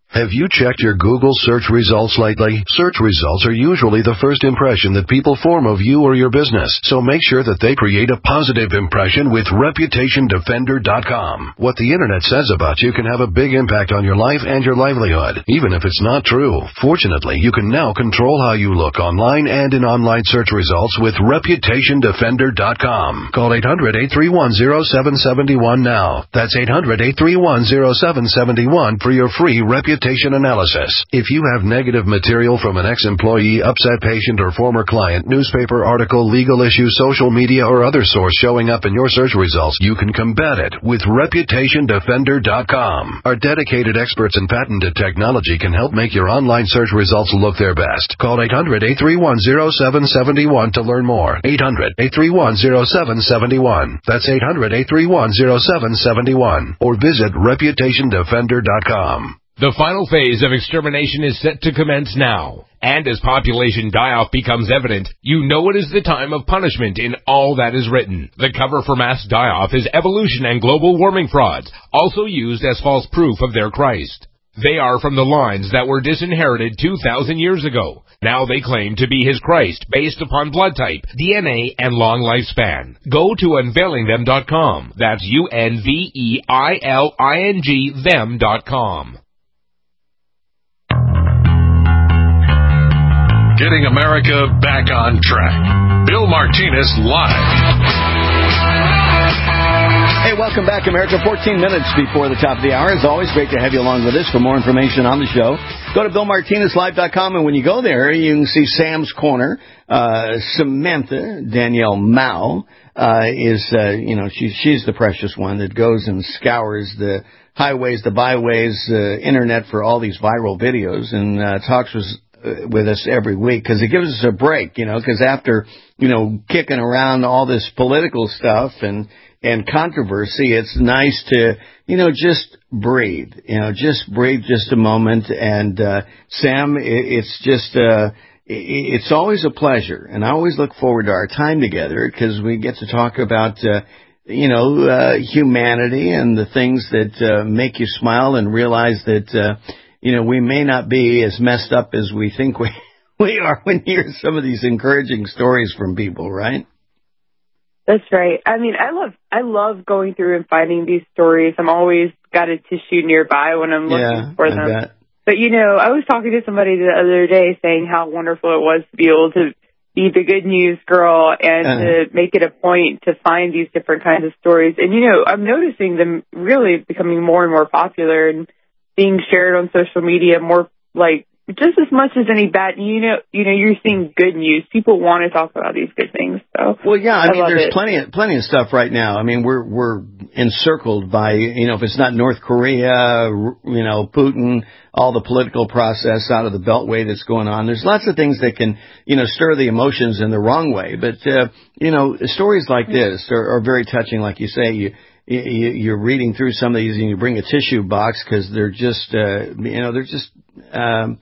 Have you checked your Google search results lately? Search results are usually the first impression that people form of you or your business, so make sure that they create a positive impression with Reputation Defender dot com. What the Internet says about you can have a big impact on your life and your livelihood, even if it's not true. Fortunately, you can now control how you look online and in online search results with Reputation Defender dot com. Call eight hundred, eight three one, zero seven seven one now. That's eight hundred, eight three one, zero seven seven one for your free reputation analysis. If you have negative material from an ex-employee, upset patient, or former client, newspaper article, legal issue, social media, or other source showing up in your search results, you can combat it with Reputation Defender dot com. Our dedicated experts in patented technology can help make your online search results look their best. Call eight hundred, eight three one, zero seven seven one to learn more. eight hundred, eight three one, zero seven seven one. That's eight hundred, eight three one, zero seven seven one. Or visit Reputation Defender dot com. The final phase of extermination is set to commence now. And as population die-off becomes evident, you know it is the time of punishment in all that is written. The cover for mass die-off is evolution and global warming frauds, also used as false proof of their Christ. They are from the lines that were disinherited two thousand years ago. Now they claim to be his Christ based upon blood type, D N A, and long lifespan. Go to unveiling them dot com. That's U N V E I L I N G them dot com. Getting America back on track. Bill Martinez live. Hey, welcome back, America. fourteen minutes before the top of the hour. As always, great to have you along with us. For more information on the show, go to bill martinez live dot com, and when you go there, you can see Sam's Corner. Uh, Samantha, Danielle Mao, uh, is, uh, you know, she, she's the precious one that goes and scours the highways, the byways, uh, internet for all these viral videos, and uh, talks with with us every week because it gives us a break, you know, because after, you know, kicking around all this political stuff and, and controversy, it's nice to, you know, just breathe, you know, just breathe just a moment. And, uh, Sam, it, it's just, uh, it, it's always a pleasure. And I always look forward to our time together because we get to talk about, uh, you know, uh, humanity and the things that, uh, make you smile and realize that, uh, you know, we may not be as messed up as we think we we are when you hear some of these encouraging stories from people, right? That's right. I mean, I love I love going through and finding these stories. I'm always got a tissue nearby when I'm looking yeah, for I them. Bet. But, you know, I was talking to somebody the other day saying how wonderful it was to be able to be the good news girl and uh, to make it a point to find these different kinds of stories. And, you know, I'm noticing them really becoming more and more popular and being shared on social media more, like, just as much as any bad, you know, you know, you're seeing good news. People want to talk about these good things. So, well, yeah, I, I mean, there's it. plenty of, plenty of stuff right now. I mean, we're, we're encircled by, you know, if it's not North Korea, you know, Putin, all the political process out of the Beltway that's going on. There's lots of things that can, you know, stir the emotions in the wrong way. But, uh, you know, stories like this are, are very touching. Like you say, you, you, you're reading through some of these and you bring a tissue box because they're just, uh, you know, they're just, um,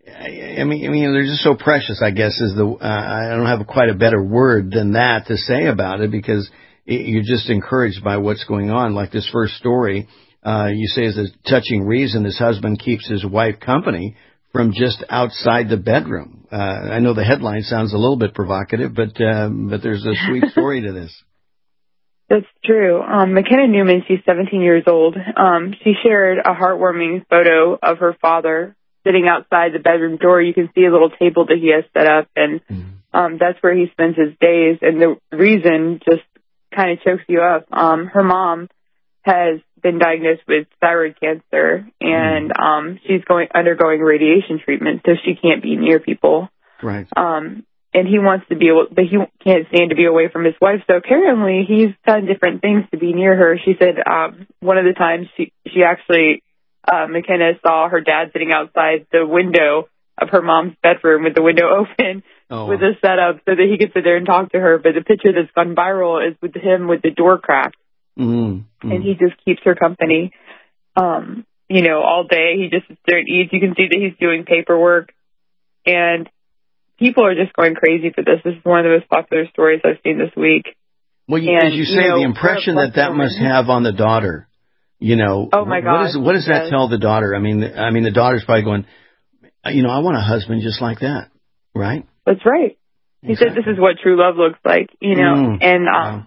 I mean, I mean, they're just so precious, I guess, is the, uh, I don't have quite a better word than that to say about it because it, you're just encouraged by what's going on. Like this first story, uh, you say is a touching reason this husband keeps his wife company from just outside the bedroom. Uh, I know the headline sounds a little bit provocative, but, um, but there's a sweet story to this. That's true. Um, McKenna Newman, she's seventeen years old. Um, she shared a heartwarming photo of her father sitting outside the bedroom door. You can see a little table that he has set up, and um, that's where he spends his days. And the reason just kind of chokes you up. Um, her mom has been diagnosed with thyroid cancer, and um, she's going undergoing radiation treatment, so she can't be near people. Right. Um, and he wants to be able, but he can't stand to be away from his wife. So apparently, he's done different things to be near her. She said um, one of the times she she actually. Uh, McKenna saw her dad sitting outside the window of her mom's bedroom with the window open oh. with a setup so that he could sit there and talk to her. But the picture that's gone viral is with him with the door cracked. Mm-hmm. And he just keeps her company, um, you know, all day. He just sits there and eats. You can see that he's doing paperwork. And people are just going crazy for this. This is one of the most popular stories I've seen this week. Well, you, and, as you say, you know, the impression that that must have on the daughter. You know, Oh my what gosh, is what does that yes. tell the daughter? I mean, I mean, the daughter's probably going, you know, I want a husband just like that, right? That's right. He said this is what true love looks like, you know, Mm. and um,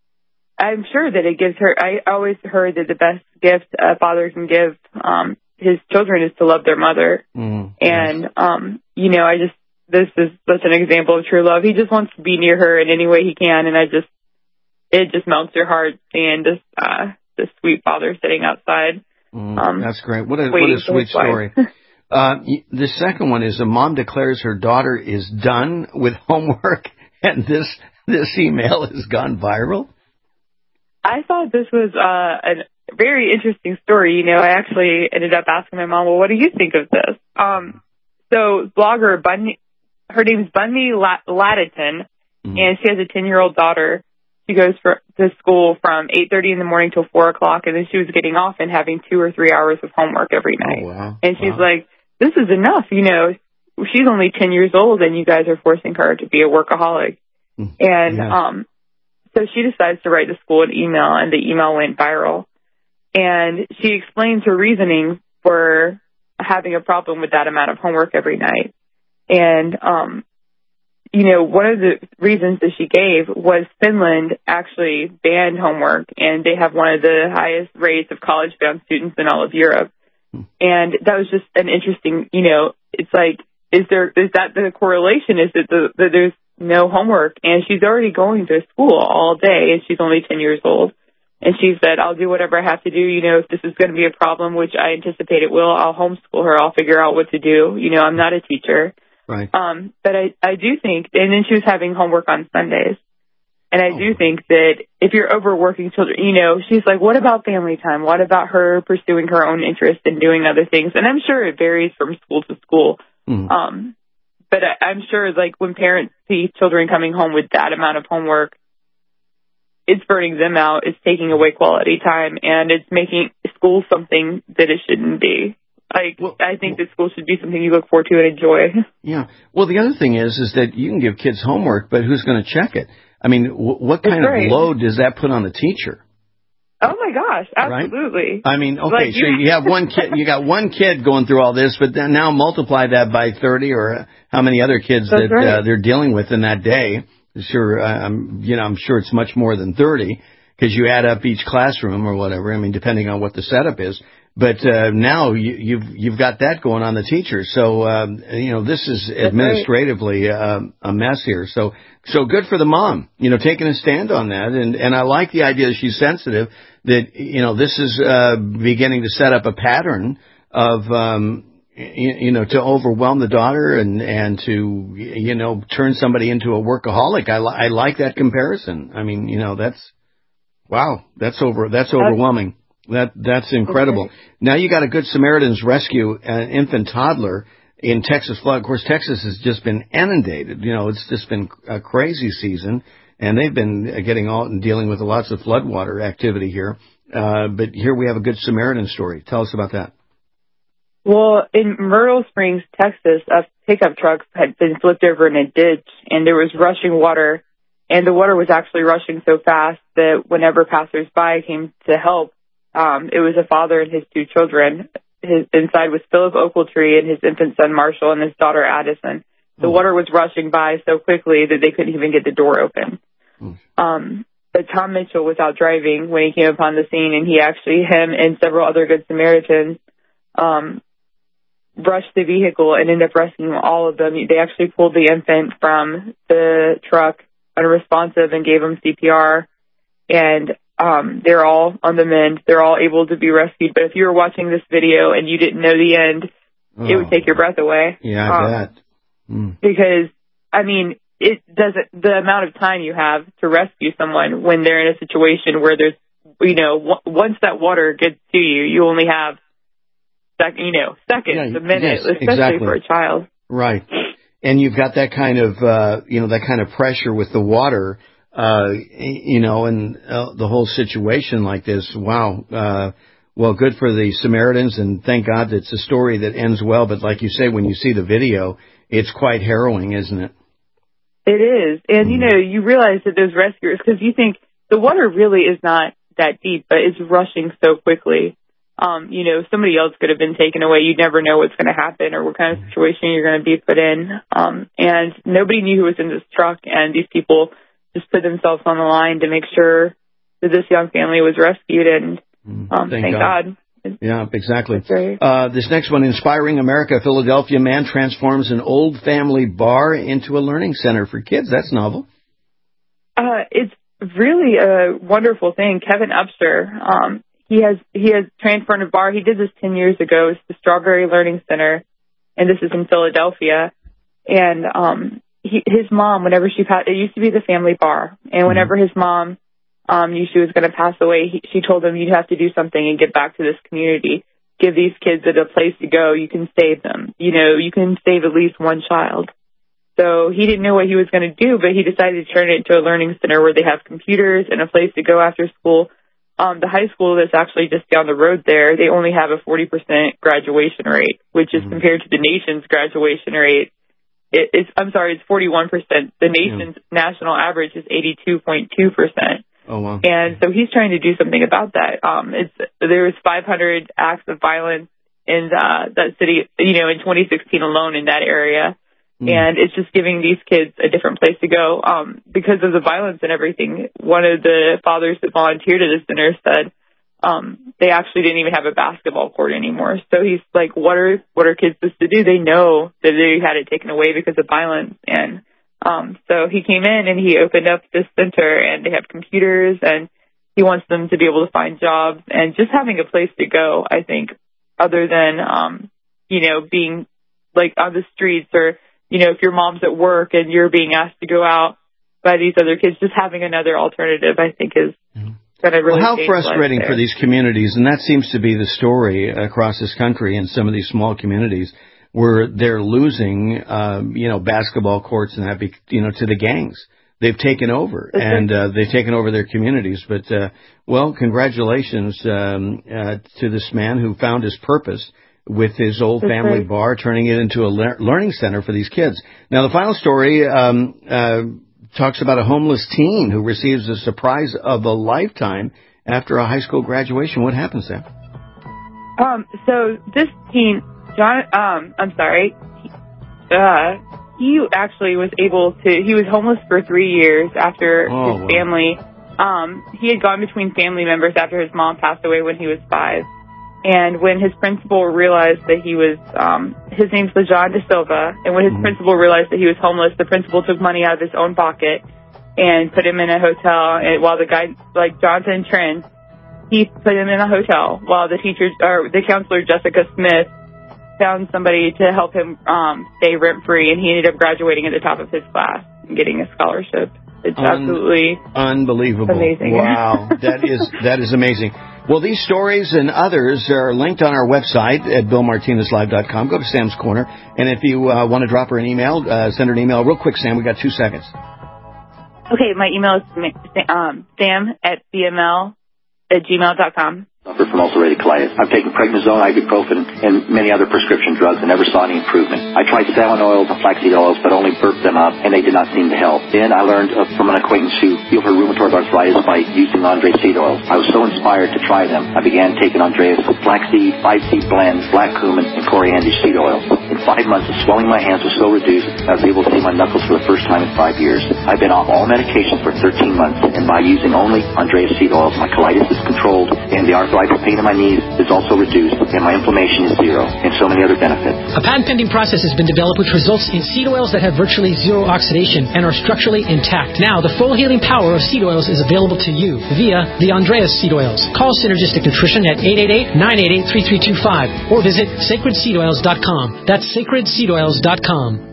I'm sure that it gives her, I always heard that the best gift a father can give um, his children is to love their mother. Mm. And, um, you know, I just, this is such an example of true love. He just wants to be near her in any way he can. And I just, it just melts your heart seeing this, uh, this sweet father sitting outside. Mm, um, that's great. What a, what waiting a for sweet his wife. story. uh, y- the second one is a mom declares her daughter is done with homework, and this this email has gone viral. I thought this was uh, a very interesting story. You know, I actually ended up asking my mom, well, what do you think of this? Um, so blogger, Bunny, her name's Bunny Latiton, Mm-hmm. and she has a ten-year-old daughter. She goes for, to school from eight thirty in the morning till four o'clock, and then she was getting off and having two or three hours of homework every night. Oh, wow. And she's Wow. like, this is enough. You know, she's only ten years old, and you guys are forcing her to be a workaholic. And Yes. um, so she decides to write the school an email, and the email went viral. And she explains her reasoning for having a problem with that amount of homework every night. And, um, you know, one of the reasons that she gave was Finland actually banned homework, and they have one of the highest rates of college-bound students in all of Europe. And that was just an interesting, you know, it's like, is there, is that the correlation? Is that, the, that there's no homework, and she's already going to school all day, and she's only ten years old. And she said, I'll do whatever I have to do. You know, if this is going to be a problem, which I anticipate it will, I'll homeschool her. I'll figure out what to do. You know, I'm not a teacher. Right. Um, but I, I do think, and then she was having homework on Sundays. And I do think that if you're overworking children, you know, she's like, what about family time? What about her pursuing her own interest and doing other things? And I'm sure it varies from school to school. Mm. Um, but I, I'm sure, like, when parents see children coming home with that amount of homework, it's burning them out, it's taking away quality time, and it's making school something that it shouldn't be. Like, well, I think well, that school should be something you look forward to and enjoy. Yeah. Well, the other thing is, is that you can give kids homework, but who's going to check it? I mean, w- what kind That's of right. load does that put on the teacher? Oh my gosh, absolutely. Right? I mean, okay, Like, so you- you have one kid, you got one kid going through all this, but then now multiply that by thirty, or how many other kids That's that right. uh, they're dealing with in that day. Sure, I'm, you know, I'm sure it's much more than thirty, because you add up each classroom or whatever. I mean, depending on what the setup is. But uh, now you, you've you've got that going on the teacher. So um, you know, this is administratively uh, a mess here. So so good for the mom, you know, taking a stand on that. And and I like the idea that she's sensitive. That, you know, this is uh, beginning to set up a pattern of um, you, you know, to overwhelm the daughter and and to, you know, turn somebody into a workaholic. I li- I like that comparison. I mean, you know, that's wow, that's over that's overwhelming. That that's incredible. Okay. Now you got a Good Samaritans rescue an infant toddler in Texas flood. Of course, Texas has just been inundated. You know, it's just been a crazy season, and they've been getting all and dealing with lots of floodwater activity here. Uh, but here we have a Good Samaritan story. Tell us about that. Well, in Myrtle Springs, Texas, a pickup truck had been flipped over in a ditch, and there was rushing water, and the water was actually rushing so fast that whenever passersby came to help, Um, it was a father and his two children. His inside was Philip Oakletree and his infant son Marshall and his daughter Addison. The oh. water was rushing by so quickly that they couldn't even get the door open. Oh. Um, but Tom Mitchell was out driving when he came upon the scene, and he actually, him and several other Good Samaritans, um, rushed the vehicle and ended up rescuing all of them. They actually pulled the infant from the truck unresponsive and gave him C P R, and Um, they're all on the mend. They're all able to be rescued. But if you were watching this video and you didn't know the end, oh. it would take your breath away. Yeah, I um, bet. Mm. Because, I mean, it doesn't, the amount of time you have to rescue someone when they're in a situation where there's, you know, w- once that water gets to you, you only have, sec- you know, seconds, yeah, a minute, yes, especially exactly. for a child. Right. And you've got that kind of, uh, you know, that kind of pressure with the water. Uh, you know, and uh, the whole situation like this, wow. Uh, well, good for the Samaritans, and thank God that it's a story that ends well. But like you say, when you see the video, it's quite harrowing, isn't it? It is. And, mm. you know, you realize that those rescuers, because you think the water really is not that deep, but it's rushing so quickly. Um, you know, somebody else could have been taken away. You never know what's going to happen or what kind of situation you're going to be put in. Um, and nobody knew who was in this truck, and these people just put themselves on the line to make sure that this young family was rescued, and um, thank, thank God. God. Yeah, exactly. Uh, this next one, Inspiring America, Philadelphia man transforms an old family bar into a learning center for kids. That's novel. Uh, it's really a wonderful thing. Kevin Upster, um, he has he has transformed a bar. He did this ten years ago. It's the Strawberry Learning Center, and this is in Philadelphia. And um, he, his mom, whenever she passed, it used to be the family bar, and whenever his mom um, knew she was going to pass away, he, she told him, "You'd have to do something and give back to this community. Give these kids a place to go. You can save them. You know, you can save at least one child." So he didn't know what he was going to do, but he decided to turn it into a learning center where they have computers and a place to go after school. Um, the high school that's actually just down the road there, they only have a forty percent graduation rate, which is mm-hmm. compared to the nation's graduation rate. It, it's, I'm sorry, it's forty-one percent. The nation's yeah. national average is eighty-two point two percent. Oh, wow. And so he's trying to do something about that. Um, it's, there was five hundred acts of violence in uh, that city, you know, in twenty sixteen alone in that area. And it's just giving these kids a different place to go. Um, because of the violence and everything, one of the fathers that volunteered at the center said um, they actually didn't even have a basketball court anymore. So he's like, what are what are kids supposed to do? They know that they had it taken away because of violence. And um, so he came in and he opened up this center, and they have computers, and he wants them to be able to find jobs and just having a place to go, I think, other than, um, you know, being like on the streets, or you know, if your mom's at work and you're being asked to go out by these other kids, just having another alternative, I think, is going to really well, how change frustrating life for these communities, and that seems to be the story across this country in some of these small communities, where they're losing, um, you know, basketball courts and that, be, you know, to the gangs. They've taken over, That's and uh, they've taken over their communities. But, uh, well, congratulations um, uh, to this man who found his purpose with his old That's family right. bar, turning it into a le- learning center for these kids. Now, the final story um, uh, talks about a homeless teen who receives a surprise of a lifetime after a high school graduation. What happens there? Um, so this teen, John, um, I'm sorry, uh, he actually was able to, he was homeless for three years after oh, his wow. family, um, he had gone between family members after his mom passed away when he was five. And when his principal realized that he was, um, his name's LeJohn De Silva, and when his mm-hmm. principal realized that he was homeless, the principal took money out of his own pocket and put him in a hotel. And while the guy, like Jonathan Trent, he put him in a hotel while the teacher, or the counselor Jessica Smith, found somebody to help him um, stay rent free, and he ended up graduating at the top of his class and getting a scholarship. It's Un- absolutely unbelievable. Amazing. Wow, that is that is amazing. Well, these stories and others are linked on our website at bill martinez live dot com. Go to Sam's Corner. And if you uh, want to drop her an email, uh, send her an email real quick, Sam. We got two seconds. Okay, my email is um, sam at bml at gmail dot com. Suffer from ulcerative colitis. I've taken prednisone, ibuprofen, and many other prescription drugs and never saw any improvement. I tried saline oils and flaxseed oils, but only burped them up, and they did not seem to help. Then I learned uh, from an acquaintance who healed her rheumatoid arthritis by using Andreas seed oils. I was so inspired to try them. I began taking Andreas flaxseed, five-seed blend, black cumin, and coriander seed oils. In five months, the swelling in my hands was so reduced, I was able to see my knuckles for the first time in five years. I've been off all medications for thirteen months, and by using only Andreas seed oils, my colitis is controlled, and the arthritis pain in my knees is also reduced, and my inflammation is zero, and so many other benefits. A patent-pending process has been developed which results in seed oils that have virtually zero oxidation and are structurally intact. Now, the full healing power of seed oils is available to you via the Andreas seed oils. Call Synergistic Nutrition at eight eight eight, nine eight eight, three three two five or visit sacred seed oils dot com. That's sacred seed oils dot com.